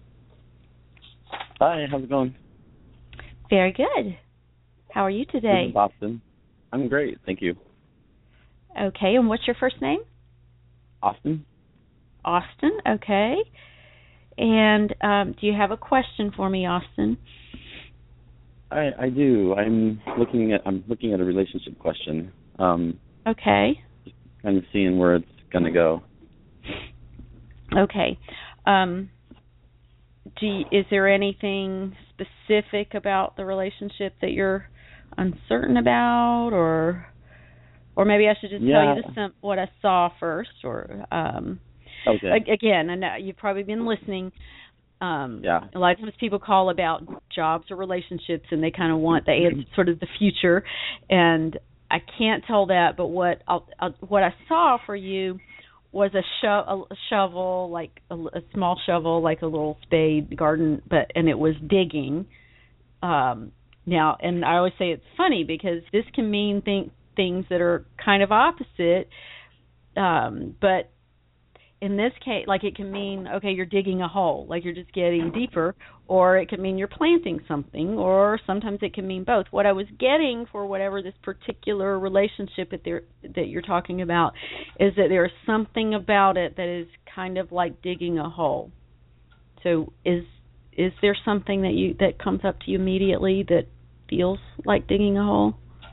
Hi, how's it going? Very good. How are you today? This is Austin. I'm great, thank you. Okay, and what's your first name? Austin. Austin, okay. And um, do you have a question for me, Austin? I, I do. I'm looking at I'm looking at a relationship question. Um, okay. Kind of seeing where it's gonna go. Okay. Um, do you, is there anything specific about the relationship that you're uncertain about, or or maybe I should just yeah. tell you the sim- what I saw first, or um, okay. Again, I know you've probably been listening. Um, yeah. A lot of times people call about jobs or relationships, and they kind of want the answer, sort of the future. And I can't tell that, but what I'll, I'll, what I saw for you was a, sho- a shovel, like a, a small shovel, like a little spade garden, but and it was digging. Um, now, and I always say it's funny because this can mean th- things that are kind of opposite, um, but in this case, like it can mean, okay, you're digging a hole, like you're just getting deeper, or it can mean you're planting something, or sometimes it can mean both. What I was getting for whatever this particular relationship that, there, that you're talking about is that there's something about it that is kind of like digging a hole. So is is there something that you that comes up to you immediately that feels like digging a hole?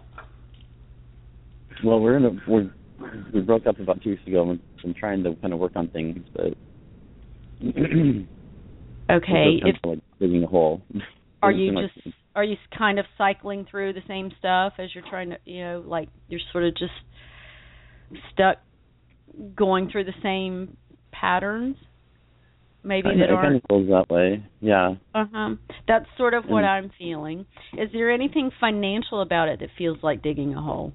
Well, we're in a we're we broke up about two weeks ago, and I'm trying to kind of work on things, but okay, if like digging a hole. Are you just like, are you kind of cycling through the same stuff as you're trying to, you know, like you're sort of just stuck going through the same patterns? Maybe I, that it aren't. kind of feels that way, yeah. Uh huh. That's sort of what and, I'm feeling. Is there anything financial about it that feels like digging a hole?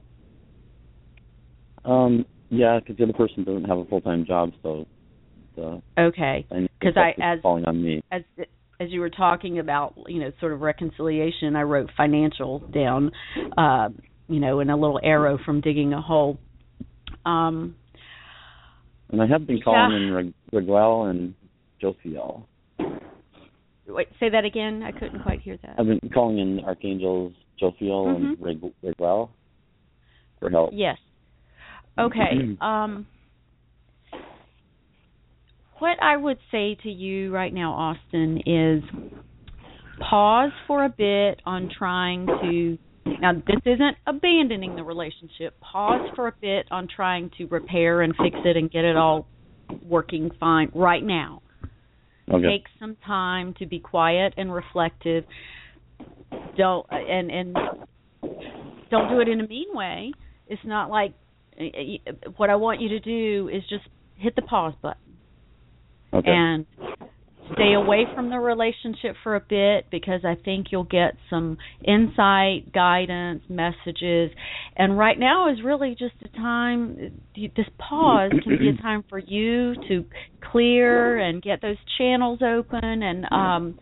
Um. Yeah, because the other person doesn't have a full-time job, so the okay. Because I, as falling on me. as as you were talking about, you know, sort of reconciliation, I wrote financial down, uh, you know, and a little arrow from digging a hole. Um. And I have been calling yeah. in Raguel and Jophiel. Wait, say that again. I couldn't quite hear that. I've been calling in Archangels Jophiel mm-hmm. and Raguel for help. Yes. Okay. Um, what I would say to you right now, Austin, is pause for a bit on trying to, now this isn't abandoning the relationship, pause for a bit on trying to repair and fix it and get it all working fine right now. Okay. Take some time to be quiet and reflective. Don't and and don't do it in a mean way. It's not like, what I want you to do is just hit the pause button. Okay. And stay away from the relationship for a bit, because I think you'll get some insight, guidance, messages. And right now is really just a time, this pause can be a time for you to clear and get those channels open. And um,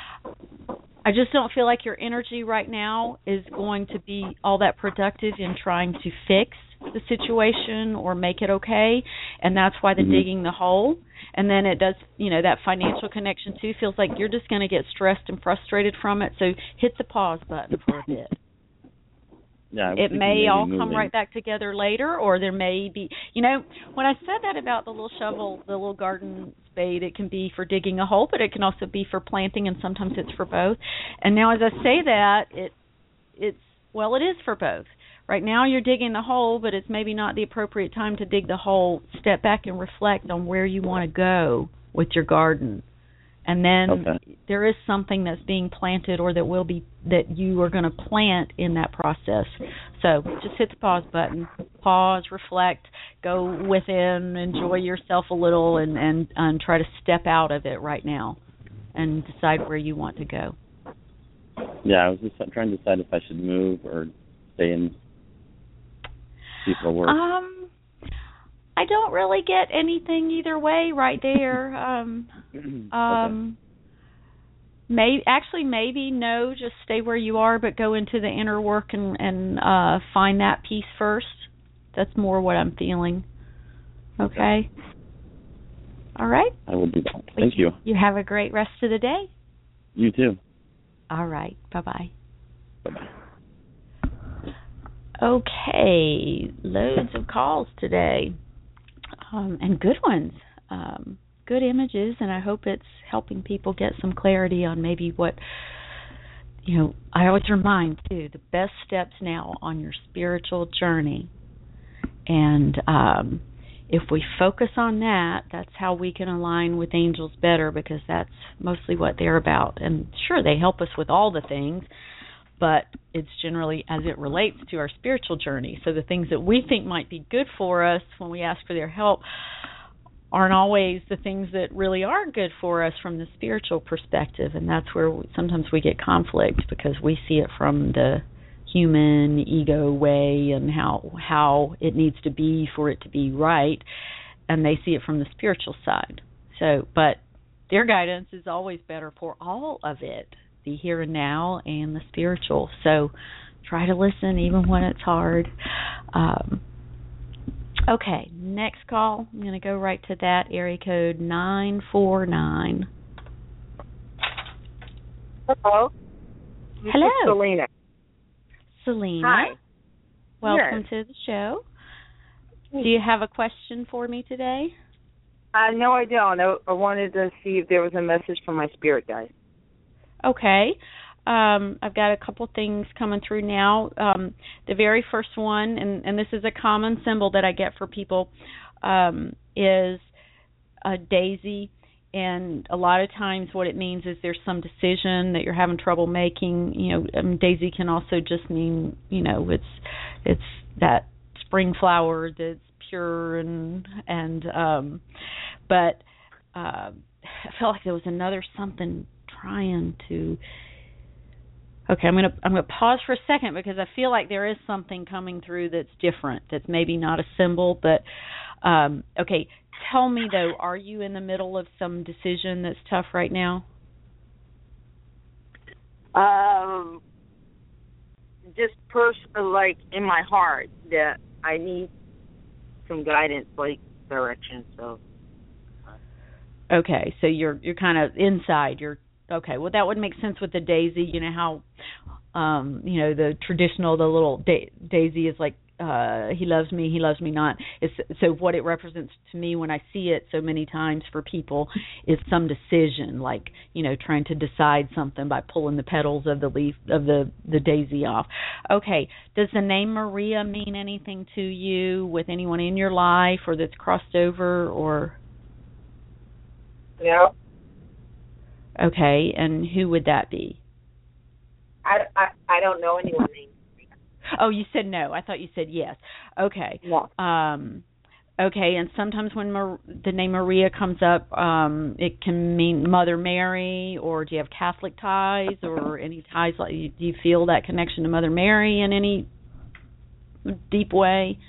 I just don't feel like your energy right now is going to be all that productive in trying to fix the situation or make it okay, and that's why the mm-hmm. digging the hole. And then it does, you know, that financial connection too feels like you're just going to get stressed and frustrated from it. So hit the pause button for a bit. Yeah, it may all come right back together later, or there may be, you know, when I said that about the little shovel, the little garden spade, it can be for digging a hole, but it can also be for planting, and sometimes it's for both. And now as I say that, it it's, well, it is for both. Right now you're digging the hole, but it's maybe not the appropriate time to dig the hole. Step back and reflect on where you want to go with your garden. And then okay. there is something that's being planted, or that will be, that you are going to plant in that process. So just hit the pause button. Pause, reflect, go within, enjoy yourself a little, and, and, and try to step out of it right now and decide where you want to go. Yeah, I was just trying to decide if I should move or stay in. Work. Um, I don't really get anything either way right there. Um, um, okay. may actually maybe no, just stay where you are, but go into the inner work and and uh, find that peace first. That's more what I'm feeling. Okay. okay. All right. I will do that. Thank you. You have a great rest of the day. You too. All right. Bye bye. Bye bye. Okay, loads of calls today, um, and good ones, um, good images, and I hope it's helping people get some clarity on maybe what, you know, I always remind, too, the best steps now on your spiritual journey. And um, if we focus on that, that's how we can align with angels better, because that's mostly what they're about. And sure, they help us with all the things, but it's generally as it relates to our spiritual journey. So the things that we think might be good for us when we ask for their help aren't always the things that really are good for us from the spiritual perspective. And that's where we, sometimes we get conflict, because we see it from the human ego way and how how it needs to be for it to be right, and they see it from the spiritual side. So, but their guidance is always better for all of it, the here and now and the spiritual. So try to listen even when it's hard. Um, Okay, next call. I'm going to go right to that, area code nine four nine. Hello. This Hello. is Selena. Selena. Hi. Welcome Yes. to the show. Do you have a question for me today? Uh, no, I don't. I, I wanted to see if there was a message from my spirit guide. Okay. Um, I've got a couple things coming through now. Um, the very first one, and, and this is a common symbol that I get for people, um, is a daisy. And a lot of times what it means is there's some decision that you're having trouble making. You know, um, daisy can also just mean, you know, it's it's that spring flower that's pure and, and um, but uh, I felt like there was another something trying to. Okay, I'm gonna I'm gonna pause for a second because I feel like there is something coming through that's different. That's maybe not a symbol, but um, okay. Tell me though, are you in the middle of some decision that's tough right now? Um, just pers- like in my heart that I need some guidance, like direction. So. Okay, so you're you're kind of inside. You're okay. Well, that would make sense with the daisy. You know how, um, you know, the traditional, the little da- daisy is like. Uh, he loves me, he loves me not. It's, so what it represents to me when I see it so many times for people is some decision, like, you know, trying to decide something by pulling the petals of the leaf of the, the daisy off. Okay, does the name Maria mean anything to you with anyone in your life or that's crossed over or? No. Okay, and who would that be? I, I, I don't know anyone named. Oh, you said no. I thought you said yes. Okay. No. Um, okay, and sometimes when Mar- the name Maria comes up, um, it can mean Mother Mary, or do you have Catholic ties or any ties? Like, do you feel that connection to Mother Mary in any deep way?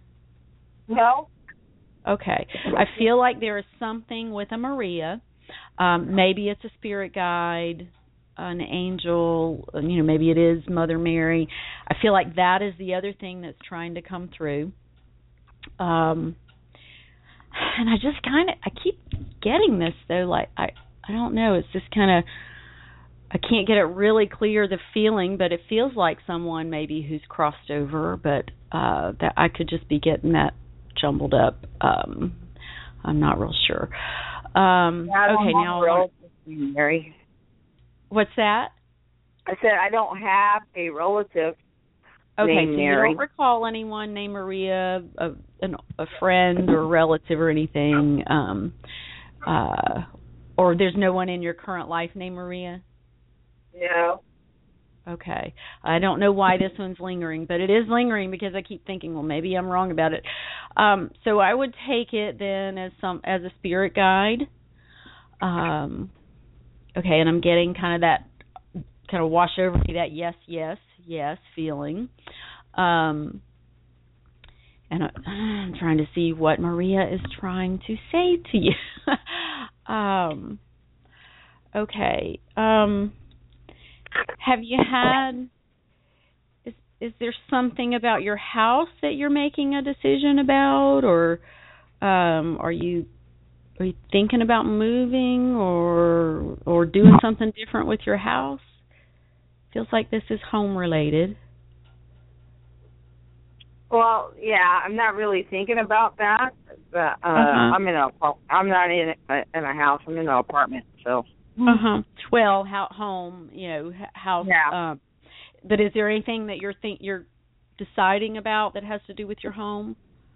No. Okay. I feel like there is something with a Maria. Um, maybe it's a spirit guide, an angel, you know, maybe it is Mother Mary. I feel like that is the other thing that's trying to come through. Um, and I just kind of, I keep getting this though, like, I, I don't know, it's just kind of, I can't get it really clear, the feeling, but it feels like someone maybe who's crossed over, but uh, that I could just be getting that jumbled up. Um, I'm not real sure. Um, yeah, okay, now. Mary. What's that? I said I don't have a relative okay, named so Mary. You don't recall anyone named Maria, a, an, a friend or relative or anything, um, uh, or there's no one in your current life named Maria? No. Okay. I don't know why this one's lingering, but it is lingering because I keep thinking, well, maybe I'm wrong about it. Um, so I would take it then as some as a spirit guide. Um Okay, and I'm getting kind of that, kind of wash over me, that yes, yes, yes feeling. Um, and I, I'm trying to see what Maria is trying to say to you. um, okay. Um, have you had, is, is there something about your house that you're making a decision about, or um, are you Are you thinking about moving or or doing something different with your house? Feels like this is home related. Well, yeah, I'm not really thinking about that. But, uh, uh-huh. I'm in a I'm not in a, in a house. I'm in an apartment. So. Uh huh. Well, how home, you know, house. Yeah. Um, but is there anything that you're think you're deciding about that has to do with your home?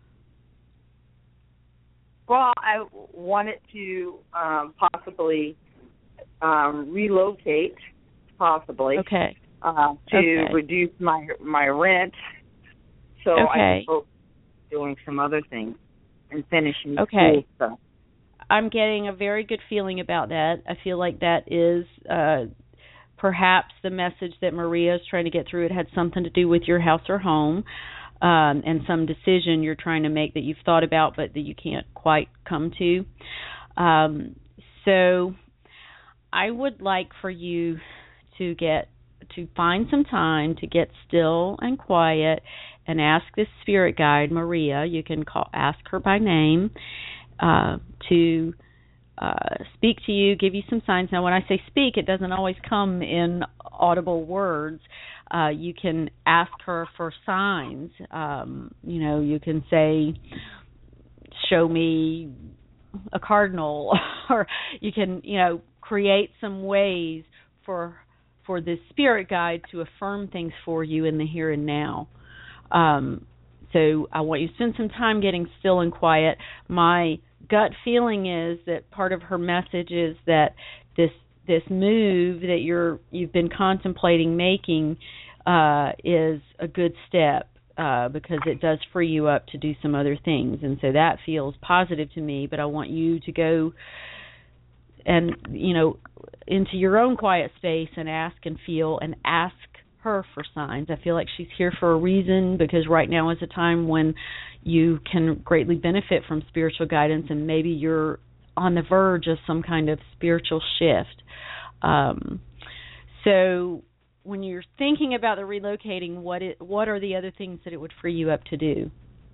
Well, I wanted to um, possibly um, relocate, possibly, okay, uh, to okay. reduce my my rent, so okay. I can focus on doing some other things and finishing okay. school stuff. I'm getting a very good feeling about that. I feel like that is uh, perhaps the message that Maria is trying to get through. It had something to do with your house or home. Um, and some decision you're trying to make that you've thought about but that you can't quite come to. Um, so I would like for you to get to find some time to get still and quiet and ask this spirit guide, Maria. You can call, ask her by name uh, to uh, speak to you, give you some signs. Now, when I say speak, it doesn't always come in audible words. Uh, you can ask her for signs. Um, you know, you can say, show me a cardinal, or you can, you know, create some ways for for this spirit guide to affirm things for you in the here and now. Um, so I want you to spend some time getting still and quiet. My gut feeling is that part of her message is that this this move that you're you've been contemplating making uh, is a good step uh, because it does free you up to do some other things, and so that feels positive to me. But I want you to go and you know into your own quiet space and ask and feel and ask her for signs. I feel like she's here for a reason, because right now is a time when you can greatly benefit from spiritual guidance, and maybe you're on the verge of some kind of spiritual shift. Um, so when you're thinking about the relocating, what it, what are the other things that it would free you up to do?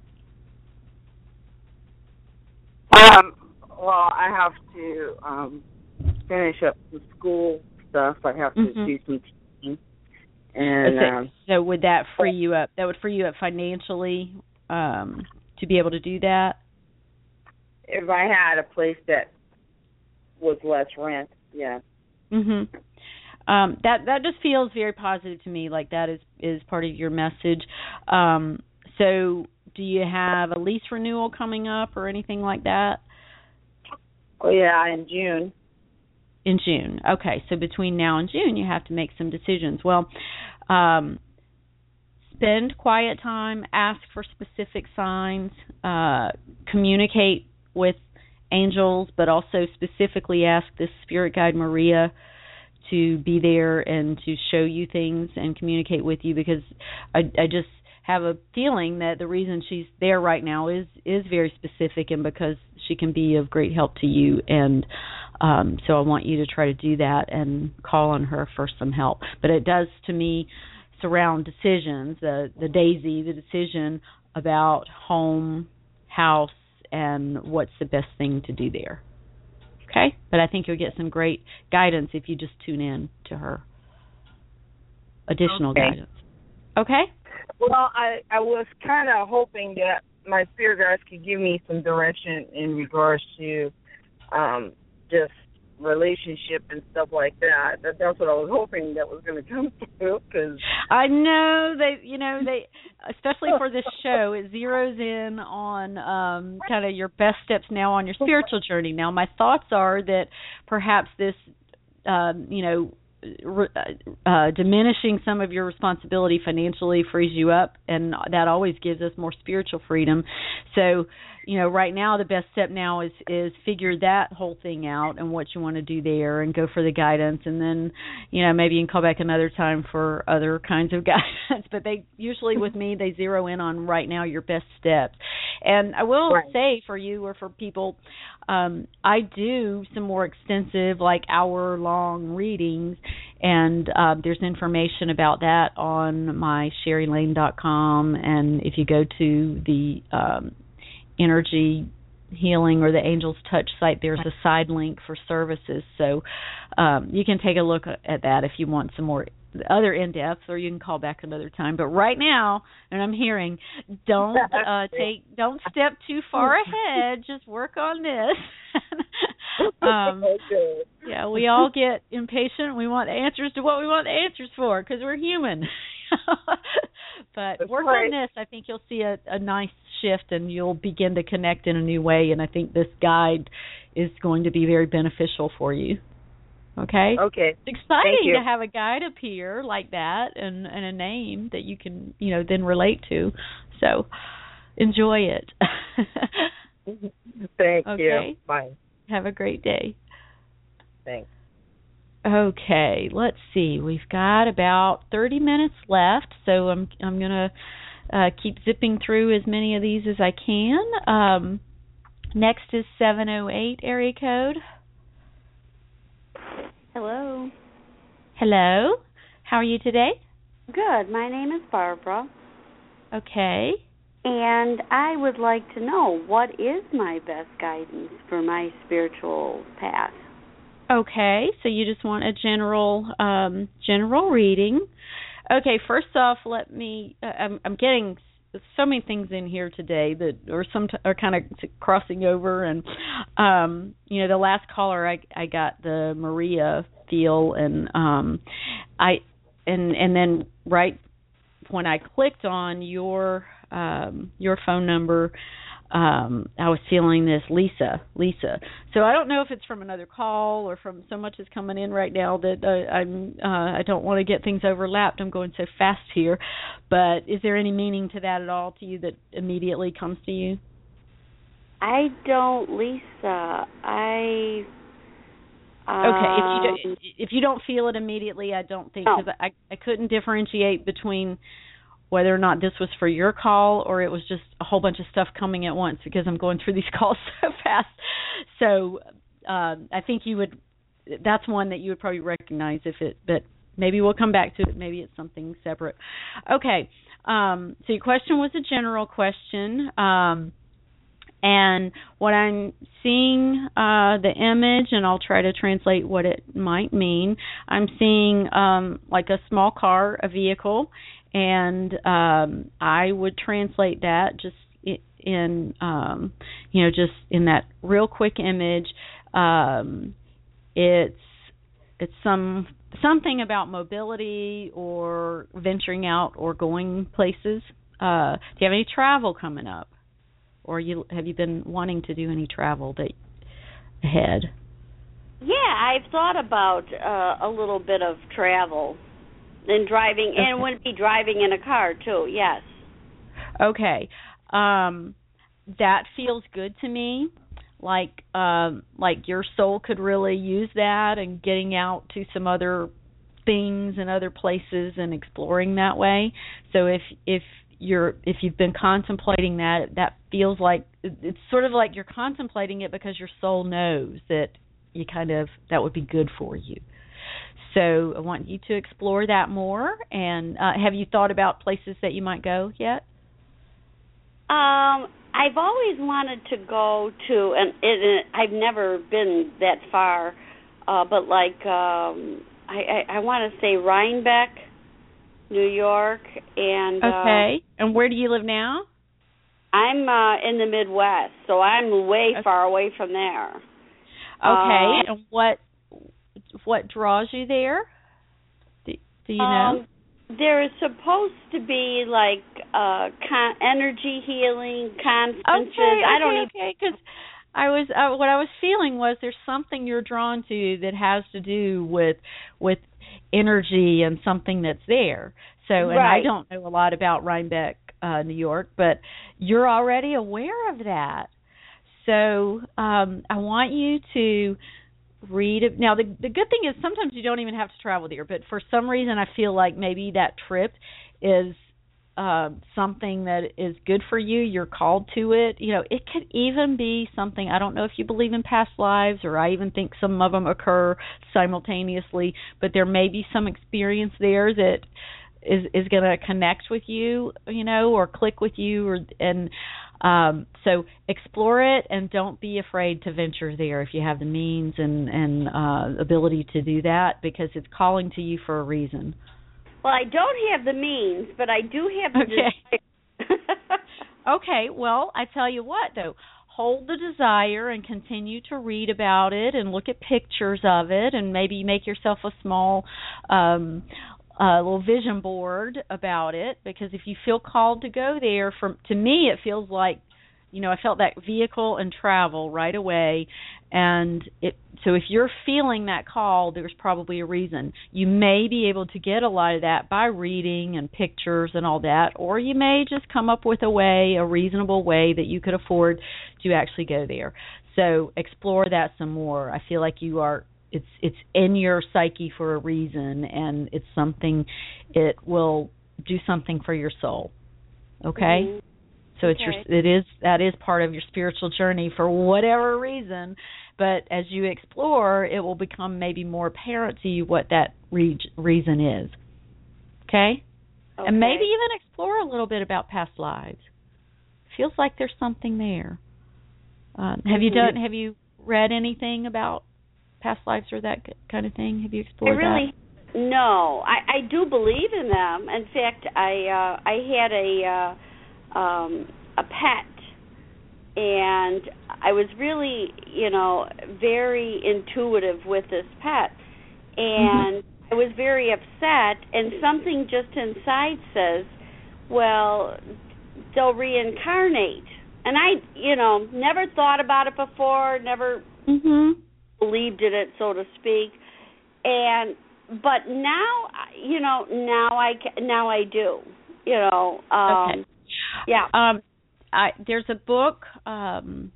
Um, well, I have to um, finish up some school stuff. I have to Mm-hmm. do some teaching. And Okay. um, So would that free you up? That would free you up financially um, to be able to do that? if I had a place that was less rent, yeah. Mhm. Um, that that just feels very positive to me. Like that is is part of your message. Um, so, do you have a lease renewal coming up or anything like that? Oh yeah, in June. In June. Okay, so between now and June, you have to make some decisions. Well, um, spend quiet time, ask for specific signs, uh, communicate with angels, but also specifically ask this spirit guide Maria to be there and to show you things and communicate with you, because I, I just have a feeling that the reason she's there right now is is very specific, and because she can be of great help to you. And um, so I want you to try to do that and call on her for some help. But it does, to me, surround decisions, the the daisy, the decision about home, house, and what's the best thing to do there. Okay? But I think you'll get some great guidance if you just tune in to her. Additional Okay. guidance. Okay? Well, I, I was kind of hoping that my spirit guides could give me some direction in regards to um, just relationship and stuff like that. that. That's what I was hoping that was going to come through. Cause I know they, you know, they, especially for this show, it zeroes in on um, kind of your best steps now on your spiritual journey. Now, my thoughts are that perhaps this, um, you know, Re, uh, diminishing some of your responsibility financially frees you up, and that always gives us more spiritual freedom. So, you know, right now the best step now is is figure that whole thing out and what you want to do there, and go for the guidance, and then, you know, maybe you can call back another time for other kinds of guidance. But they usually, with me, they zero in on right now your best steps. And I will right. say for you or for people, um, I do some more extensive, like hour-long readings, and uh, there's information about that on my Sherry Lane dot com. And if you go to the um, Energy Healing or the Angels Touch site, there's a side link for services. So um, you can take a look at that if you want some more other in-depth, or you can call back another time. But right now, and I'm hearing, don't uh, take, don't step too far ahead. Just work on this. um, okay. Yeah, we all get impatient. We want answers to what we want the answers for, because we're human. But That's work right. on this. I think you'll see a, a nice shift, and you'll begin to connect in a new way. And I think this guide is going to be very beneficial for you. Okay? Okay. It's exciting Thank you. to have a guide appear like that, and, and a name that you can, you know, then relate to. So enjoy it. Thank Okay. you. Bye. Have a great day. Thanks. Okay, let's see. We've got about thirty minutes left, so I'm I'm gonna uh, keep zipping through as many of these as I can. Um, next is seven oh eight area code. Hello. Hello. How are you today? Good. My name is Barbara. Okay. And I would like to know, what is my best guidance for my spiritual path? Okay, so you just want a general um, general reading. Okay, first off, let me. Uh, I'm, I'm getting so many things in here today that are some t- are kind of crossing over, and um, you know, the last caller I I got the Maria feel, and um, I and and then right when I clicked on your um, your phone number, um, I was feeling this Lisa, Lisa. So I don't know if it's from another call or from so much is coming in right now that uh, I'm uh, I don't want to get things overlapped. I'm going so fast here. But is there any meaning to that at all to you that immediately comes to you? I don't, Lisa. I. Um, okay, if you don't, if you don't feel it immediately, I don't think because no. I I couldn't differentiate between whether or not this was for your call or it was just a whole bunch of stuff coming at once because I'm going through these calls so fast. So uh, I think you would, that's one that you would probably recognize if it, but maybe we'll come back to it. Maybe it's something separate. Okay, um, so your question was a general question. Um, and what I'm seeing, uh, the image, and I'll try to translate what it might mean. I'm seeing um, like a small car, a vehicle, and um, I would translate that just in, um, you know, just in that real quick image. Um, it's it's some something about mobility or venturing out or going places. Uh, do you have any travel coming up, or you have you been wanting to do any travel that ahead? Yeah, I've thought about uh, a little bit of travel. And driving, okay. And would be driving in a car too. Yes. Okay, um, that feels good to me. Like, um, like your soul could really use that, and getting out to some other things and other places and exploring that way. So if if you're if you've been contemplating that, that feels like it's sort of like you're contemplating it because your soul knows that you kind of that would be good for you. So I want you to explore that more. And uh, have you thought about places that you might go yet? Um, I've always wanted to go to, and it, it, I've never been that far, uh, but like um, I, I, I want to say Rhinebeck, New York, and okay. Uh, and where do you live now? I'm uh, in the Midwest, so I'm way okay. far away from there. Okay, uh, and what what draws you there? Do, do you know? Um, there is supposed to be like uh, con- energy healing conferences. Okay, I don't okay, even. Okay, because I was uh, what I was feeling was there's something you're drawn to that has to do with with energy and something that's there. So, and right. I don't know a lot about Rhinebeck, uh, New York, but you're already aware of that. So, um, I want you to read it. Now, the the good thing is sometimes you don't even have to travel there, but for some reason I feel like maybe that trip is uh, something that is good for you. You're called to it. You know, it could even be something, I don't know if you believe in past lives, or I even think some of them occur simultaneously, but there may be some experience there that is is going to connect with you, you know, or click with you, or and um, so explore it, and don't be afraid to venture there if you have the means and and uh, ability to do that, because it's calling to you for a reason. Well, I don't have the means, but I do have the okay. desire. Okay, well, I tell you what, though, hold the desire and continue to read about it and look at pictures of it, and maybe make yourself a small um a little vision board about it, because if you feel called to go there, from to me it feels like, you know, I felt that vehicle and travel right away, and it so if you're feeling that call, there's probably a reason. You may be able to get a lot of that by reading and pictures and all that, or you may just come up with a way, a reasonable way that you could afford to actually go there. So explore that some more. I feel like you are It's it's in your psyche for a reason, and it's something, it will do something for your soul. Okay? Mm-hmm. So it's okay. your it is that is part of your spiritual journey for whatever reason, but as you explore, it will become maybe more apparent to you what that re- reason is. Okay? Okay. And maybe even explore a little bit about past lives. Feels like there's something there. Um, have you done? Have you read anything about past lives or that kind of thing? Have you explored I really, that? No. I, I do believe in them. In fact, I uh, I had a uh, um, a pet, and I was really, you know, very intuitive with this pet, and mm-hmm. I was very upset, and something just inside says, well, they'll reincarnate. And I, you know, never thought about it before, never mm-hmm. believed in it, so to speak. And but now, you know, now I now I do. You know, um, okay. yeah. Um, I, there's a book um,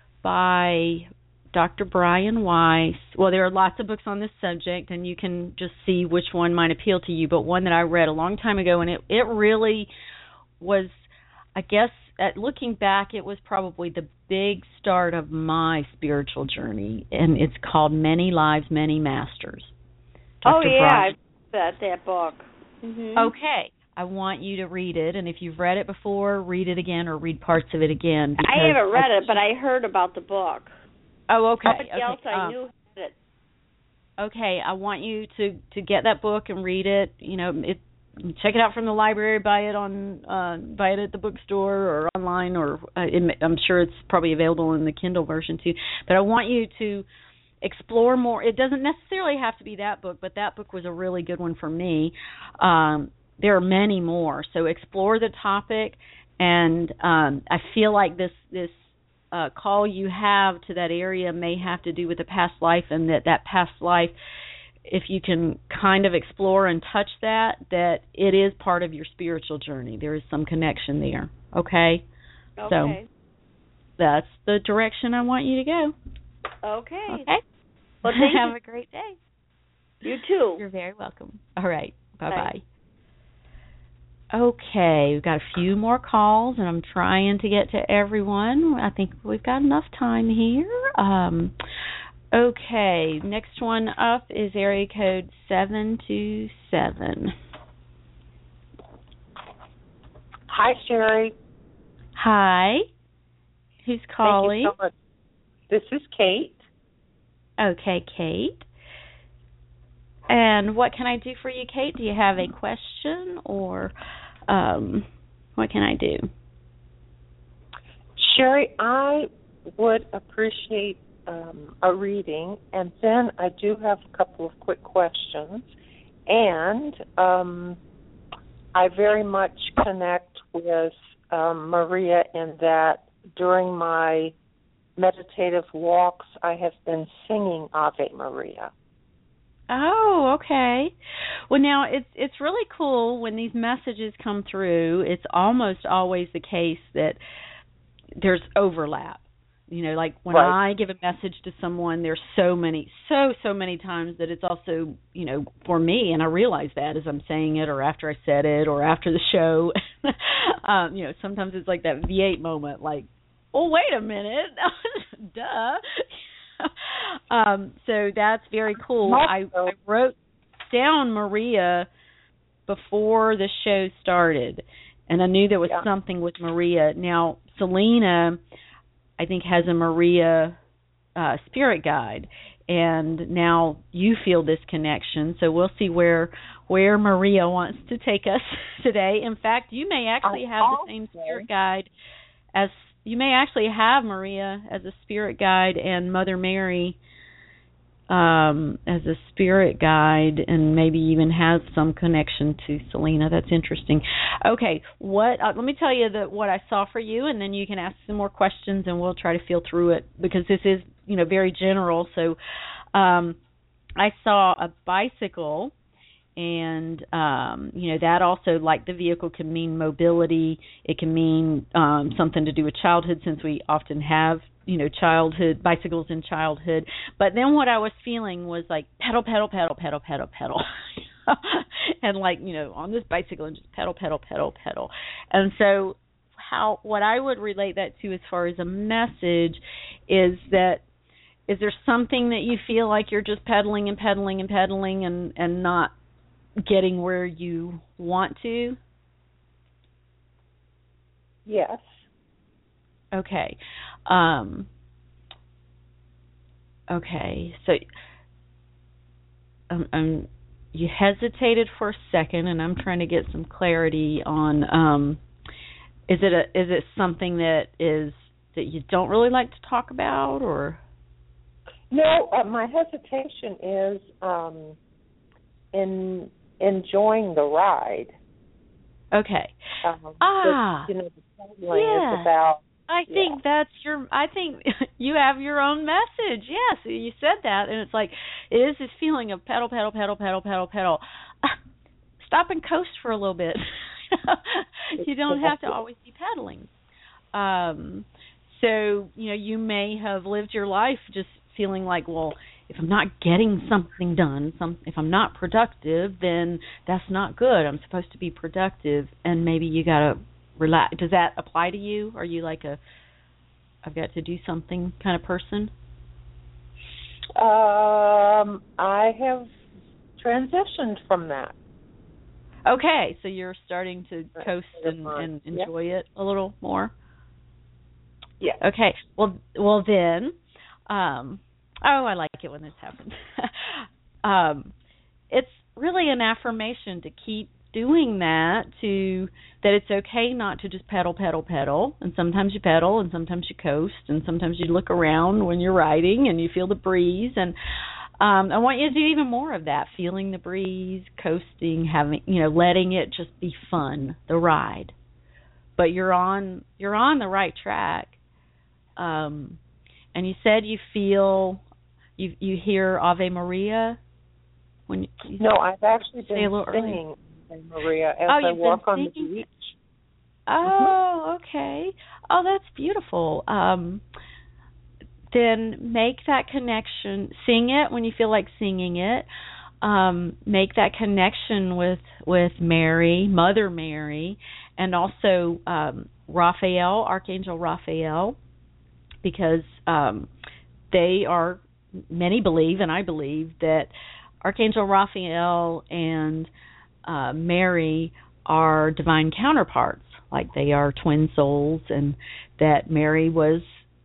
by Doctor Brian Weiss. Well, there are lots of books on this subject, and you can just see which one might appeal to you. But one that I read a long time ago, and it it really was, I guess, at looking back, it was probably the big start of my spiritual journey, and it's called Many Lives, Many Masters. Doctor Oh, yeah, Brian. I've read that book. Mm-hmm. Okay. I want you to read it, and if you've read it before, read it again or read parts of it again. I haven't read I, it, but I heard about the book. Oh, okay. Somebody okay. else I um, knew had it. Okay, I want you to, to get that book and read it. You know, it check it out from the library, buy it on, uh, buy it at the bookstore or online, or uh, it, I'm sure it's probably available in the Kindle version too. But I want you to explore more. It doesn't necessarily have to be that book, but that book was a really good one for me. Um, there are many more, so explore the topic. And um, I feel like this this uh, call you have to that area may have to do with a past life, and that that past life, if you can kind of explore and touch that, that it is part of your spiritual journey. There is some connection there, okay? Okay. So that's the direction I want you to go. Okay. Okay? Well, thank have you. a great day. You too. You're very welcome. All right. Bye-bye. Bye. Okay, we've got a few more calls, and I'm trying to get to everyone. I think we've got enough time here. Um Okay, next one up is area code seven two seven. Hi, Sherry. Hi. Who's calling? Thank you so much. This is Kate. Okay, Kate. And what can I do for you, Kate? Do you have a question, or um, what can I do? Sherry, I would appreciate Um, a reading, and then I do have a couple of quick questions. And um, I very much connect with um, Maria in that during my meditative walks, I have been singing Ave Maria. Oh, okay. Well, now it's it's really cool when these messages come through. It's almost always the case that there's overlap. You know, like when right. I give a message to someone, there's so many, so, so many times that it's also, you know, for me, and I realize that as I'm saying it or after I said it or after the show. um, you know, sometimes it's like that V eight moment, like, oh, wait a minute. Duh. um, so that's very cool. I, I wrote down Maria before the show started, and I knew there was yeah. something with Maria. Now, Selena, I think, has a Maria uh, spirit guide, and now you feel this connection. So we'll see where where Maria wants to take us today. In fact, you may actually have the same spirit guide as you may actually have Maria as a spirit guide and Mother Mary um, as a spirit guide, and maybe even has some connection to Selena. That's interesting. Okay, what? Uh, let me tell you the, what I saw for you, and then you can ask some more questions, and we'll try to feel through it, because this is, you know, very general. So um, I saw a bicycle, and, um, you know, that also, like the vehicle, can mean mobility. It can mean um, something to do with childhood, since we often have, you know, childhood, bicycles in childhood. But then what I was feeling was like pedal, pedal, pedal, pedal, pedal, pedal. And like, you know, on this bicycle and just pedal, pedal, pedal, pedal. And so how, what I would relate that to as far as a message is that, is there something that you feel like you're just pedaling and pedaling and pedaling and, and not getting where you want to? Yes. Okay. Um, okay. So um, um, you hesitated for a second, and I'm trying to get some clarity on. Um, is it a is it something that is that you don't really like to talk about, or? No, uh, my hesitation is um, in enjoying the ride. Okay. Um, ah. But, you know, the traveling yeah. is about. I think yeah. that's your. I think you have your own message. Yes, you said that, and it's like it is this feeling of pedal, pedal, pedal, pedal, pedal, pedal. Stop and coast for a little bit. You don't have to always be pedaling. Um, so you know, you may have lived your life just feeling like, well, if I'm not getting something done, some if I'm not productive, then that's not good. I'm supposed to be productive, and maybe you gotta relax. Does that apply to you? Are you like a I've got to do something kind of person? Um, I have transitioned from that. Okay, so you're starting to coast and, and enjoy yeah. it a little more? Yeah. Okay. Well, well then, um, oh, I like it when this happens. um, it's really an affirmation to keep doing that, to that it's okay not to just pedal, pedal, pedal, and sometimes you pedal, and sometimes you coast, and sometimes you look around when you're riding, and you feel the breeze, and um, I want you to do even more of that, feeling the breeze, coasting, having, you know, letting it just be fun, the ride. But you're on, you're on the right track. Um, and you said you feel, you you hear Ave Maria when you, you no, I've actually been singing early. Ave Maria as oh, I walk on the singing? beach. Oh, okay. Oh, that's beautiful. Um, then make that connection. Sing it when you feel like singing it. Um, make that connection with with Mary, Mother Mary, and also um, Raphael, Archangel Raphael, because um, they are, many believe, and I believe, that Archangel Raphael and uh, Mary are divine counterparts, like they are twin souls, and that Mary was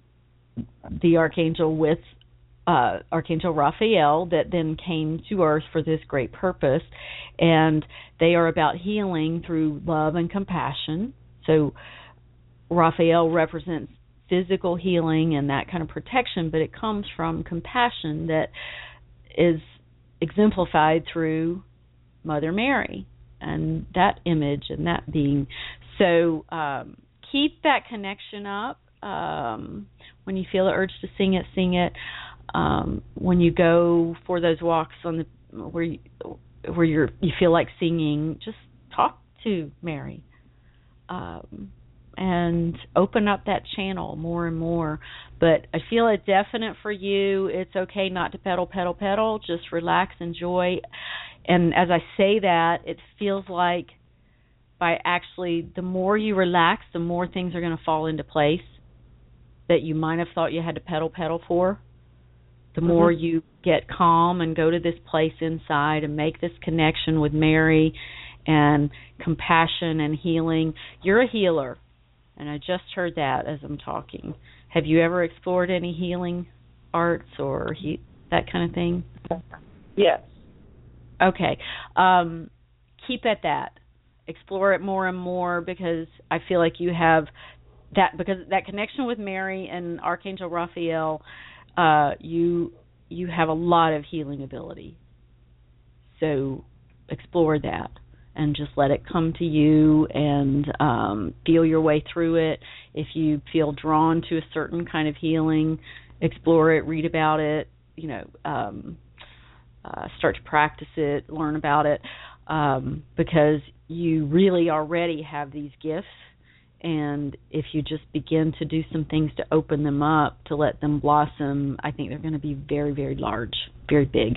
the archangel with uh, Archangel Raphael that then came to earth for this great purpose, and they are about healing through love and compassion. So Raphael represents physical healing and that kind of protection, but it comes from compassion that is exemplified through Mother Mary and that image and that being. So um, keep that connection up. Um, when you feel the urge to sing it, sing it. Um, when you go for those walks on the where you, where you're you feel like singing, just talk to Mary. Um, and open up that channel more and more. But I feel it definite for you. It's okay not to pedal, pedal, pedal. Just relax, enjoy. And as I say that, it feels like by actually, the more you relax, the more things are going to fall into place that you might have thought you had to pedal, pedal for. The mm-hmm. more you get calm and go to this place inside and make this connection with Mary and compassion and healing. You're a healer. And I just heard that as I'm talking. Have you ever explored any healing arts or he, that kind of thing? Yes. Okay. Um, keep at that. Explore it more and more, because I feel like you have that, because that connection with Mary and Archangel Raphael, uh, you you have a lot of healing ability. So explore that. And just let it come to you and um, feel your way through it. If you feel drawn to a certain kind of healing, explore it, read about it, you know, um, uh, start to practice it, learn about it, um, because you really already have these gifts. And if you just begin to do some things to open them up, to let them blossom, I think they're going to be very, very large, very big.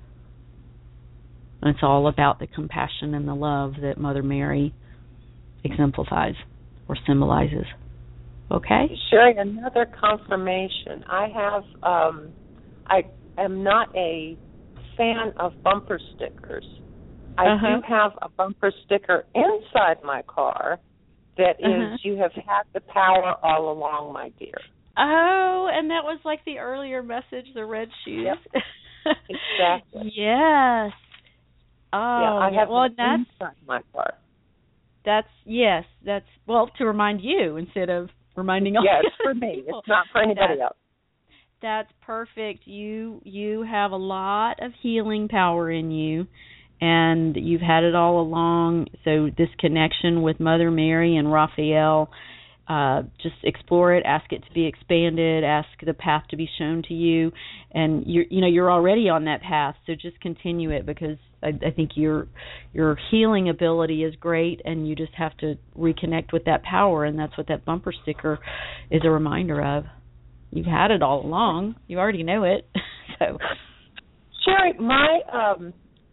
And it's all about the compassion and the love that Mother Mary exemplifies or symbolizes. Okay? Sharing another confirmation. I have, um, I am not a fan of bumper stickers. I uh-huh. do have a bumper sticker inside my car that Uh-huh. is, you have had the power all along, my dear. Oh, and that was like the earlier message, the red shoes. Yep. Exactly. Yes. Oh, yeah, I have well, an that's inside my heart. that's yes, that's well to remind you instead of reminding all Yeah, the it's for other me. people. It's not for anybody that's, else. That's perfect. You you have a lot of healing power in you, and you've had it all along. So this connection with Mother Mary and Raphael, uh, just explore it, ask it to be expanded, ask the path to be shown to you, and you you know you're already on that path. So just continue it, because I, I think your your healing ability is great, and you just have to reconnect with that power, and that's what that bumper sticker is a reminder of. You've had it all along. You already know it. So, Sherry, my um,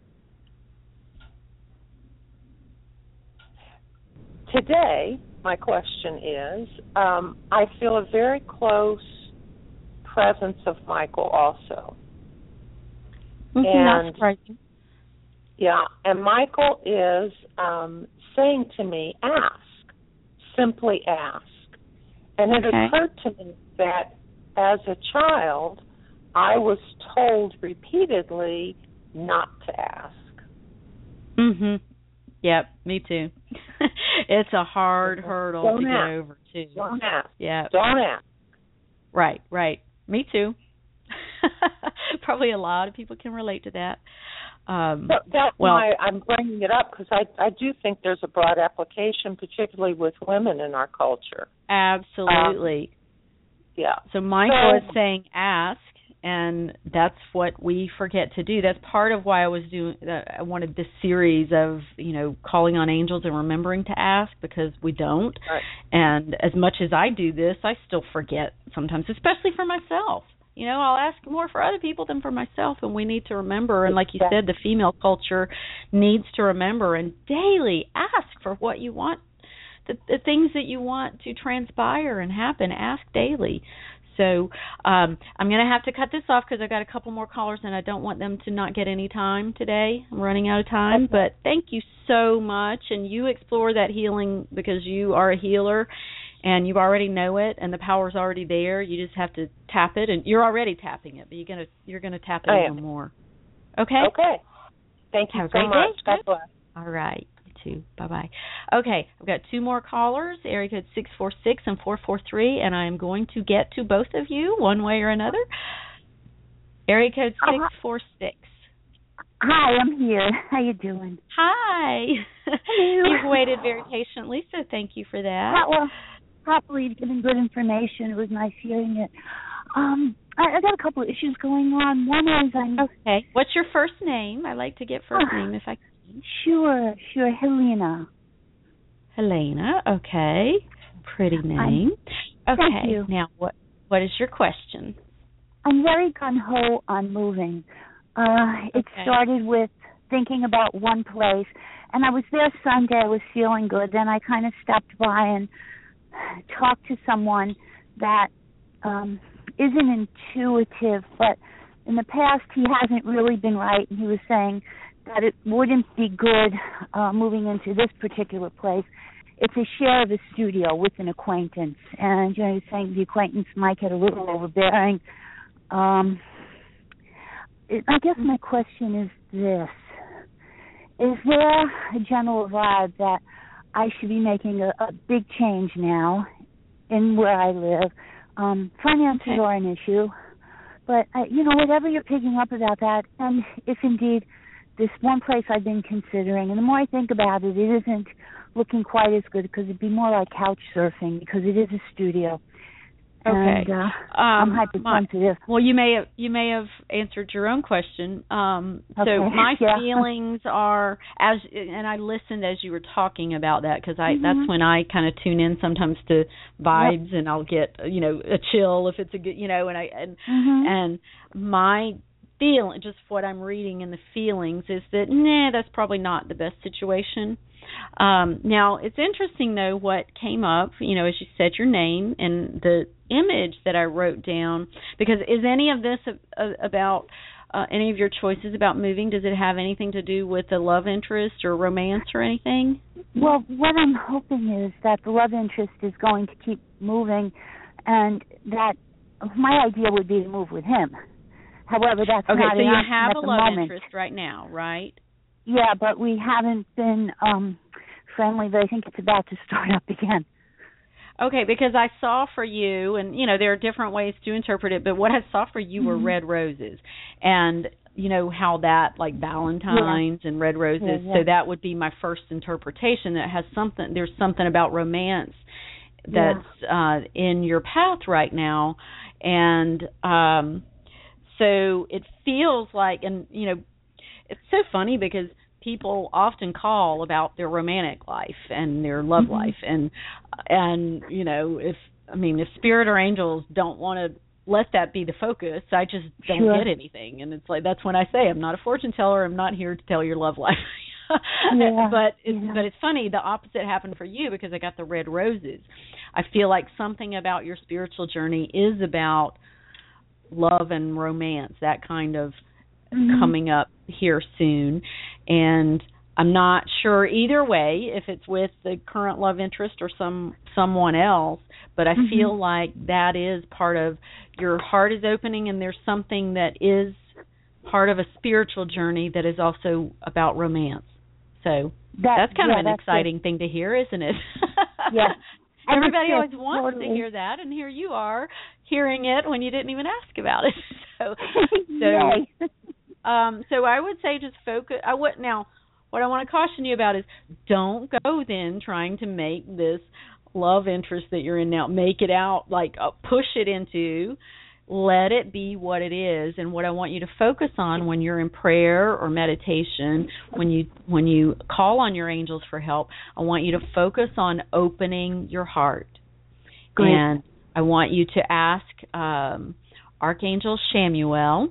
today, my question is, um, I feel a very close presence of Michael also. mm-hmm, And not surprising. yeah, and Michael is um, saying to me, ask, simply ask. And it Okay. occurred to me that as a child, I was told repeatedly not to ask. Mhm. Yep, me too. It's a hard hurdle Don't to ask. get over too. Don't ask. Yeah. Don't ask. Right, right. Me too. Probably a lot of people can relate to that. Um, So that's well, why I'm bringing it up, because I, I do think there's a broad application, particularly with women in our culture. absolutely. Um, yeah. So Michael So- is saying ask, and that's what we forget to do. That's part of why I was doing. Uh, I wanted this series of you know calling on angels and remembering to ask, because we don't. Right. And as much as I do this, I still forget sometimes, especially for myself. You know, I'll ask more for other people than for myself, and we need to remember. And like you said, the female culture needs to remember and daily ask for what you want. The, the things that you want to transpire and happen, ask daily. So um, I'm going to have to cut this off because I've got a couple more callers and I don't want them to not get any time today. I'm running out of time. Okay. But thank you so much. And you explore that healing because you are a healer and you already know it and the power's already there. You just have to tap it, and you're already tapping it, but you're going to you're going to tap it I even am. more. Okay? Okay. Thank you Have a so great much. day. God bless. All right. Too. Bye-bye. Okay, I've got two more callers, area code six four six and four four three, and I am going to get to both of you one way or another. Area code six four six. Hi, I'm here. How you doing? Hi. Hello. You've waited very patiently, so thank you for that. Uh, well, probably given good information. It was nice hearing it. Um, I, I got a couple of issues going on. One is I'm... Okay. What's your first name? I like to get first Uh, name if I can. Sure, sure, Helena. Helena, okay. Pretty name. Thank Okay. you. Now, what what is your question? I'm very gung-ho on moving. Uh, it Okay. started with thinking about one place, and I was there Sunday. I was feeling good. Then I kind of stopped by and talked to someone that um, isn't intuitive, but in the past he hasn't really been right, and he was saying that it wouldn't be good uh, moving into this particular place. It's a share of a studio with an acquaintance, and you know, he's saying the acquaintance might get a little overbearing. Um, it, I guess my question is this: is there a general vibe that I should be making a, a big change now in where I live? Um, finances Okay. are an issue, but uh, you know, whatever you're picking up about that, and if indeed this one place I've been considering, and the more I think about it, it isn't looking quite as good, because it'd be more like couch surfing, because it is a studio. Okay. And uh, Um, I'm hypersensitive. Well, you may have you may have answered your own question. Um, Okay. So my Yeah. feelings are as, and I listened as you were talking about that, because I Mhm. that's when I kind of tune in sometimes to vibes, and I'll get you know a chill if it's a good you know, and I and Mhm. and my feeling, just what I'm reading in the feelings, is that nah, that's probably not the best situation. Um, now, it's interesting, though, what came up, you know, as you said your name and the image that I wrote down, because is any of this a, a, about uh, any of your choices about moving, does it have anything to do with the love interest or romance or anything? Well, what I'm hoping is that the love interest is going to keep moving, and that my idea would be to move with him. However, that's okay, not so an you option have at a the love moment. interest right now, right? Yeah, but we haven't been um, friendly, but I think it's about to start up again. Okay, because I saw for you, and, you know, there are different ways to interpret it, but what I saw for you mm-hmm. were red roses. And, you know, how that, like Valentine's yeah. and red roses, yeah, yeah. so that would be my first interpretation, that has something, there's something about romance that's yeah. uh, in your path right now. And um, so it feels like, and, you know, it's so funny because people often call about their romantic life and their love mm-hmm. life, and and you know, if I mean if spirit or angels don't want to let that be the focus, I just don't sure. get anything. And it's like, that's when I say I'm not a fortune teller. I'm not here to tell your love life. yeah, but it's yeah. but it's funny, the opposite happened for you, because I got the red roses. I feel like something about your spiritual journey is about love and romance, that kind of mm-hmm. coming up here soon. And I'm not sure either way if it's with the current love interest or some someone else, but I mm-hmm. feel like that is part of your heart is opening, and there's something that is part of a spiritual journey that is also about romance. So that, that's kind yeah, of an exciting it. thing to hear, isn't it? Yeah. Everybody always wants totally. to hear that, and here you are hearing it when you didn't even ask about it. So, so, um, so I would say just focus. I would now. What I want to caution you about is don't go then trying to make this love interest that you're in now, make it out, like uh, push it into. Let it be what it is. And what I want you to focus on when you're in prayer or meditation, when you when you call on your angels for help, I want you to focus on opening your heart. Great. And I want you to ask um, Archangel Chamuel,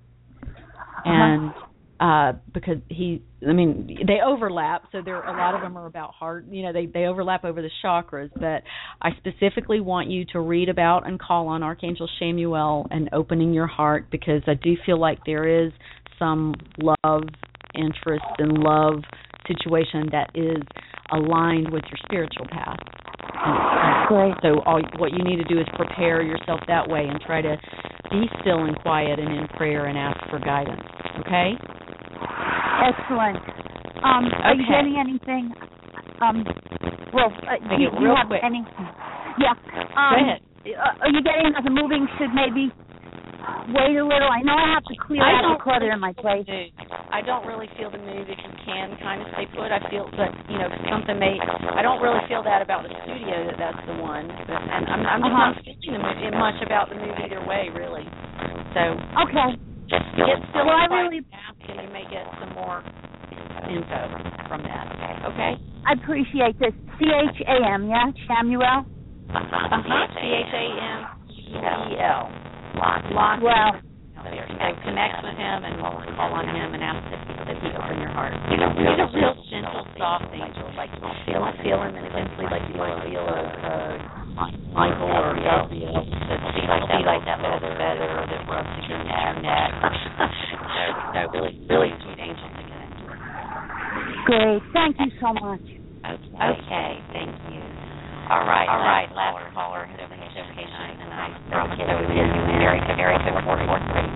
and uh, because he, I mean, they overlap, so there a lot of them are about heart. You know, they they overlap over the chakras. But I specifically want you to read about and call on Archangel Chamuel and opening your heart, because I do feel like there is some love interest and love situation that is aligned with your spiritual path. Great. So all what you need to do is prepare yourself that way and try to be still and quiet and in prayer and ask for guidance. Okay? Excellent. Um, okay. Are you getting anything? Um, well, uh, do, do you have quick. any? Yeah. Um, Go ahead. Uh, are you getting that the moving should maybe wait a little? I know I have to clear I out the clutter in my place. I don't really feel the move. If you can kind of stay put, I feel that, you know, something may. I don't really feel that about the studio, that that's the one. But, and I'm, I'm just uh-huh. not feeling the move, much about the move either way, really. So okay. Just get still well, and I really ask, and you may get some more info from that. Okay. I appreciate this. C H A M, yeah, Chamuel. Uh huh. C H A M E L. Lock. Well. So connect with him and call on him and ask that he, that he open your heart. He's a real, He's a real gentle, soft angel. Like you feel, feel him, and eventually, like you might feel a uh, Michael or Gabriel that see like that, like that little feather that rubs against your neck. So, so really, really sweet angel to connect with. Great. Thank you so much. Okay. Okay. Thank you. All right, all right. Last caller, seven eight seven eight nine, and I promise that we will be very, very, very, four, four, three.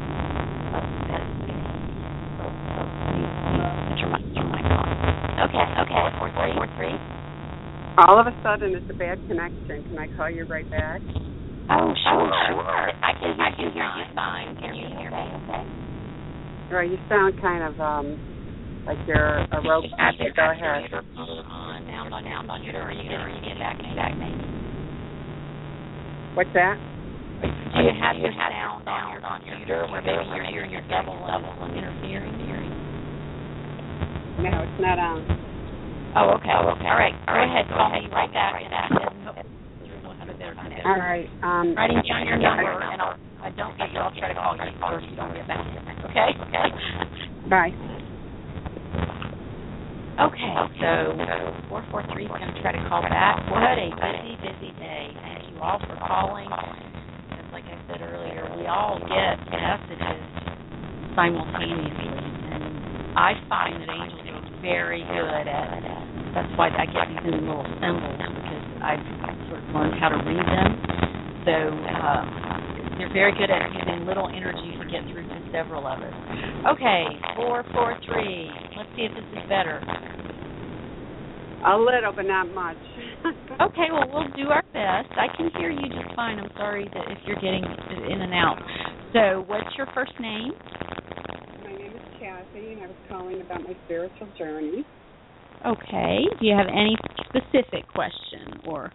Put your mic, your mic on. Okay, okay. Four, three, four, three. All of a sudden, it's a bad connection. Can I call you right back? Oh, sure, sure. I can, I can hear you fine. Can you hear me? Okay. Or you sound kind of um like you're a robot. Go ahead. On, down, on, down, on your, or you get back, back, maybe. What's that? Do you have your sound on your computer where maybe you're hearing your double level and interfering hearing? No, it's not on. Oh, okay. Oh, okay. All right. Go ahead. Call me right back. Right back. All right. Um, Writing down your number, and I'll, I don't get you. I'll try to call you first. You don't get back. Okay. Okay. Bye. Okay, so four four three is going to try to call back. What a busy, busy day. Thank you all for calling. Just like I said earlier, we all get messages simultaneously. And I find that angels are very good at it. That's why I get these in little symbols, because I've sort of learned how to read them. So um, they're very good at using little energy to get through to several of us. Okay, four four three. Let's see if this is better. A little, but not much. Okay, well, we'll do our best. I can hear you just fine. I'm sorry that if you're getting in and out. So what's your first name? My name is Kathy, and I was calling about my spiritual journey. Okay. Do you have any specific question or?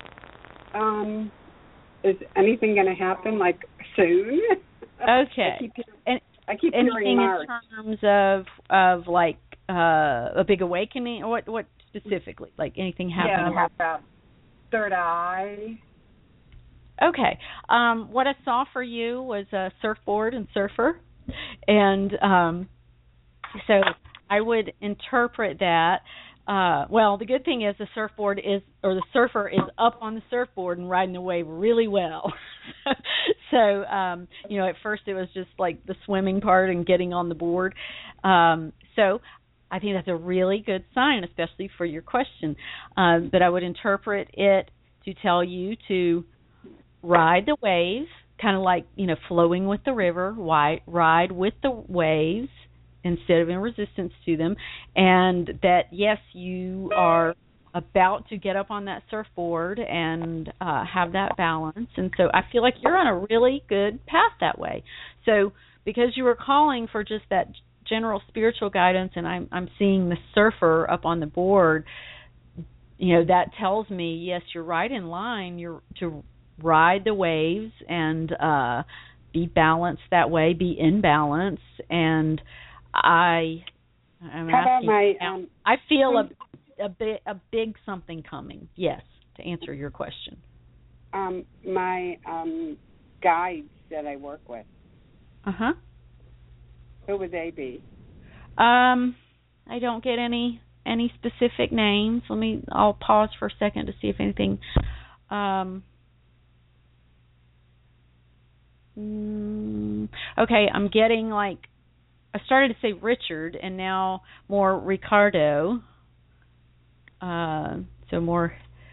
Um, is anything going to happen like soon? Okay. I keep, and, I keep anything hearing March. in terms of of like uh, a big awakening, or what? What specifically? Like anything happening? Yeah, about third eye. Okay. Um, what I saw for you was a surfboard and surfer, and um, so I would interpret that. Uh, well, the good thing is the surfboard is, or the surfer is up on the surfboard and riding the wave really well. so, um, you know, at first it was just like the swimming part and getting on the board. Um, so I think that's a really good sign, especially for your question. Uh, but I would interpret it to tell you to ride the waves, kind of like, you know, flowing with the river, ride with the waves instead of in resistance to them, and that, yes, you are about to get up on that surfboard and uh, have that balance. And so I feel like you're on a really good path that way. So because you were calling for just that general spiritual guidance, and I'm I'm seeing the surfer up on the board, you know, that tells me, yes, you're right in line. You're to ride the waves and uh, be balanced that way, be in balance. And I, I'm How about asking, my? Um, I feel a a big a big something coming. Yes, to answer your question. Um, my um, guides that I work with. Uh huh. Who would they be? Um, I don't get any any specific names. Let me. I'll pause for a second to see if anything. Um. Mm, okay, I'm getting like. I started to say Richard, and now more Ricardo. Uh, so more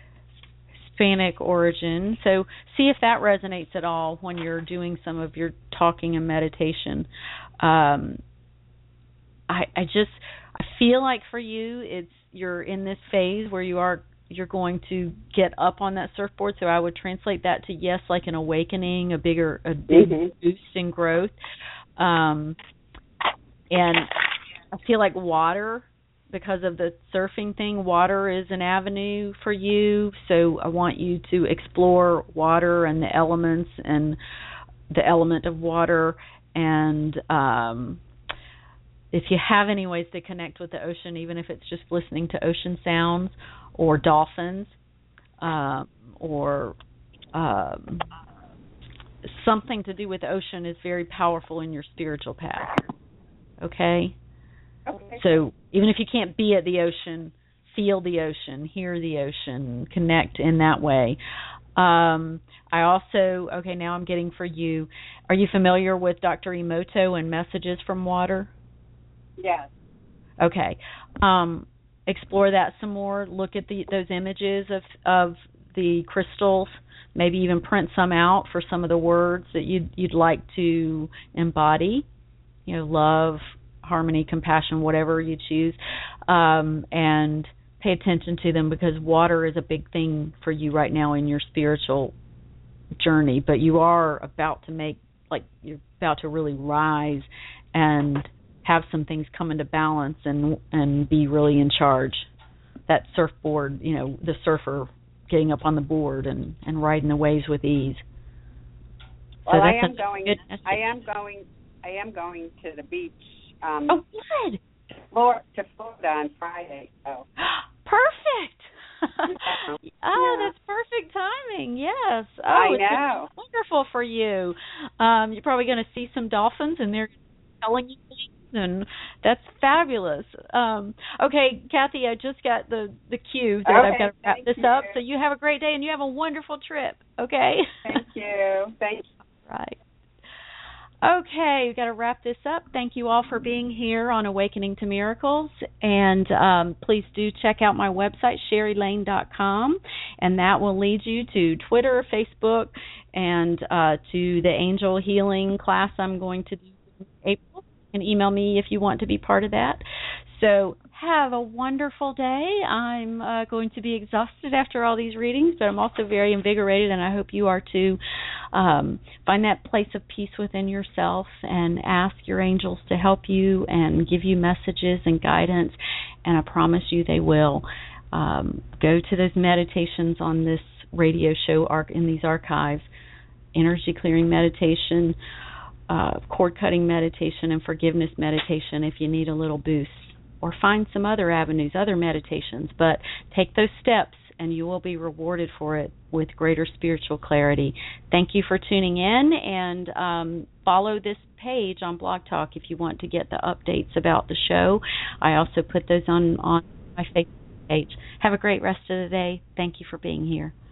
Hispanic origin. So see if that resonates at all when you're doing some of your talking and meditation. Um, I, I just I feel like for you, it's you're in this phase where you are you're going to get up on that surfboard. So I would translate that to yes, like an awakening, a bigger, a big mm-hmm. boost in growth. Um, and I feel like water, because of the surfing thing, water is an avenue for you. So I want you to explore water and the elements and the element of water. And um, if you have any ways to connect with the ocean, even if it's just listening to ocean sounds or dolphins uh, or um, something to do with the ocean is very powerful in your spiritual path. Okay? Okay. So even if you can't be at the ocean, feel the ocean, hear the ocean, connect in that way. Um, I also, okay, now I'm getting for you, are you familiar with Doctor Emoto and Messages from Water? Yes. Okay. Um, explore that some more. Look at the, those images of, of the crystals. Maybe even print some out for some of the words that you'd, you'd like to embody. You know, love, harmony, compassion, whatever you choose, um, and pay attention to them, because water is a big thing for you right now in your spiritual journey. But you are about to make, like, you're about to really rise and have some things come into balance and and be really in charge. That surfboard, you know, the surfer getting up on the board and, and riding the waves with ease. Well, so I that's am going. I am going. I am going to the beach. Um, oh, good. Florida, to Florida on Friday. So. Perfect. yeah. Oh, yeah. that's perfect timing. Yes. Oh, I it's know. Wonderful for you. Um, you're probably going to see some dolphins, and they're telling you things, and that's fabulous. Um, okay, Kathy, I just got the the cue that okay, I've got to wrap this you. up. So you have a great day, and you have a wonderful trip. Okay. Thank you. Thank you. Right. Okay, we've got to wrap this up. Thank you all for being here on Awakening to Miracles. And um, please do check out my website, sherry lane dot com, and that will lead you to Twitter, Facebook, and uh, to the angel healing class I'm going to do in April. You can email me if you want to be part of that. So have a wonderful day. I'm uh, going to be exhausted after all these readings, but I'm also very invigorated, and I hope you are too. Um, find that place of peace within yourself and ask your angels to help you and give you messages and guidance, and I promise you they will. Um, go to those meditations on this radio show arc in these archives, energy clearing meditation, uh, cord cutting meditation, and forgiveness meditation if you need a little boost. Or find some other avenues, other meditations, but take those steps and you will be rewarded for it with greater spiritual clarity. Thank you for tuning in, and um, follow this page on Blog Talk if you want to get the updates about the show. I also put those on, on my Facebook page. Have a great rest of the day. Thank you for being here.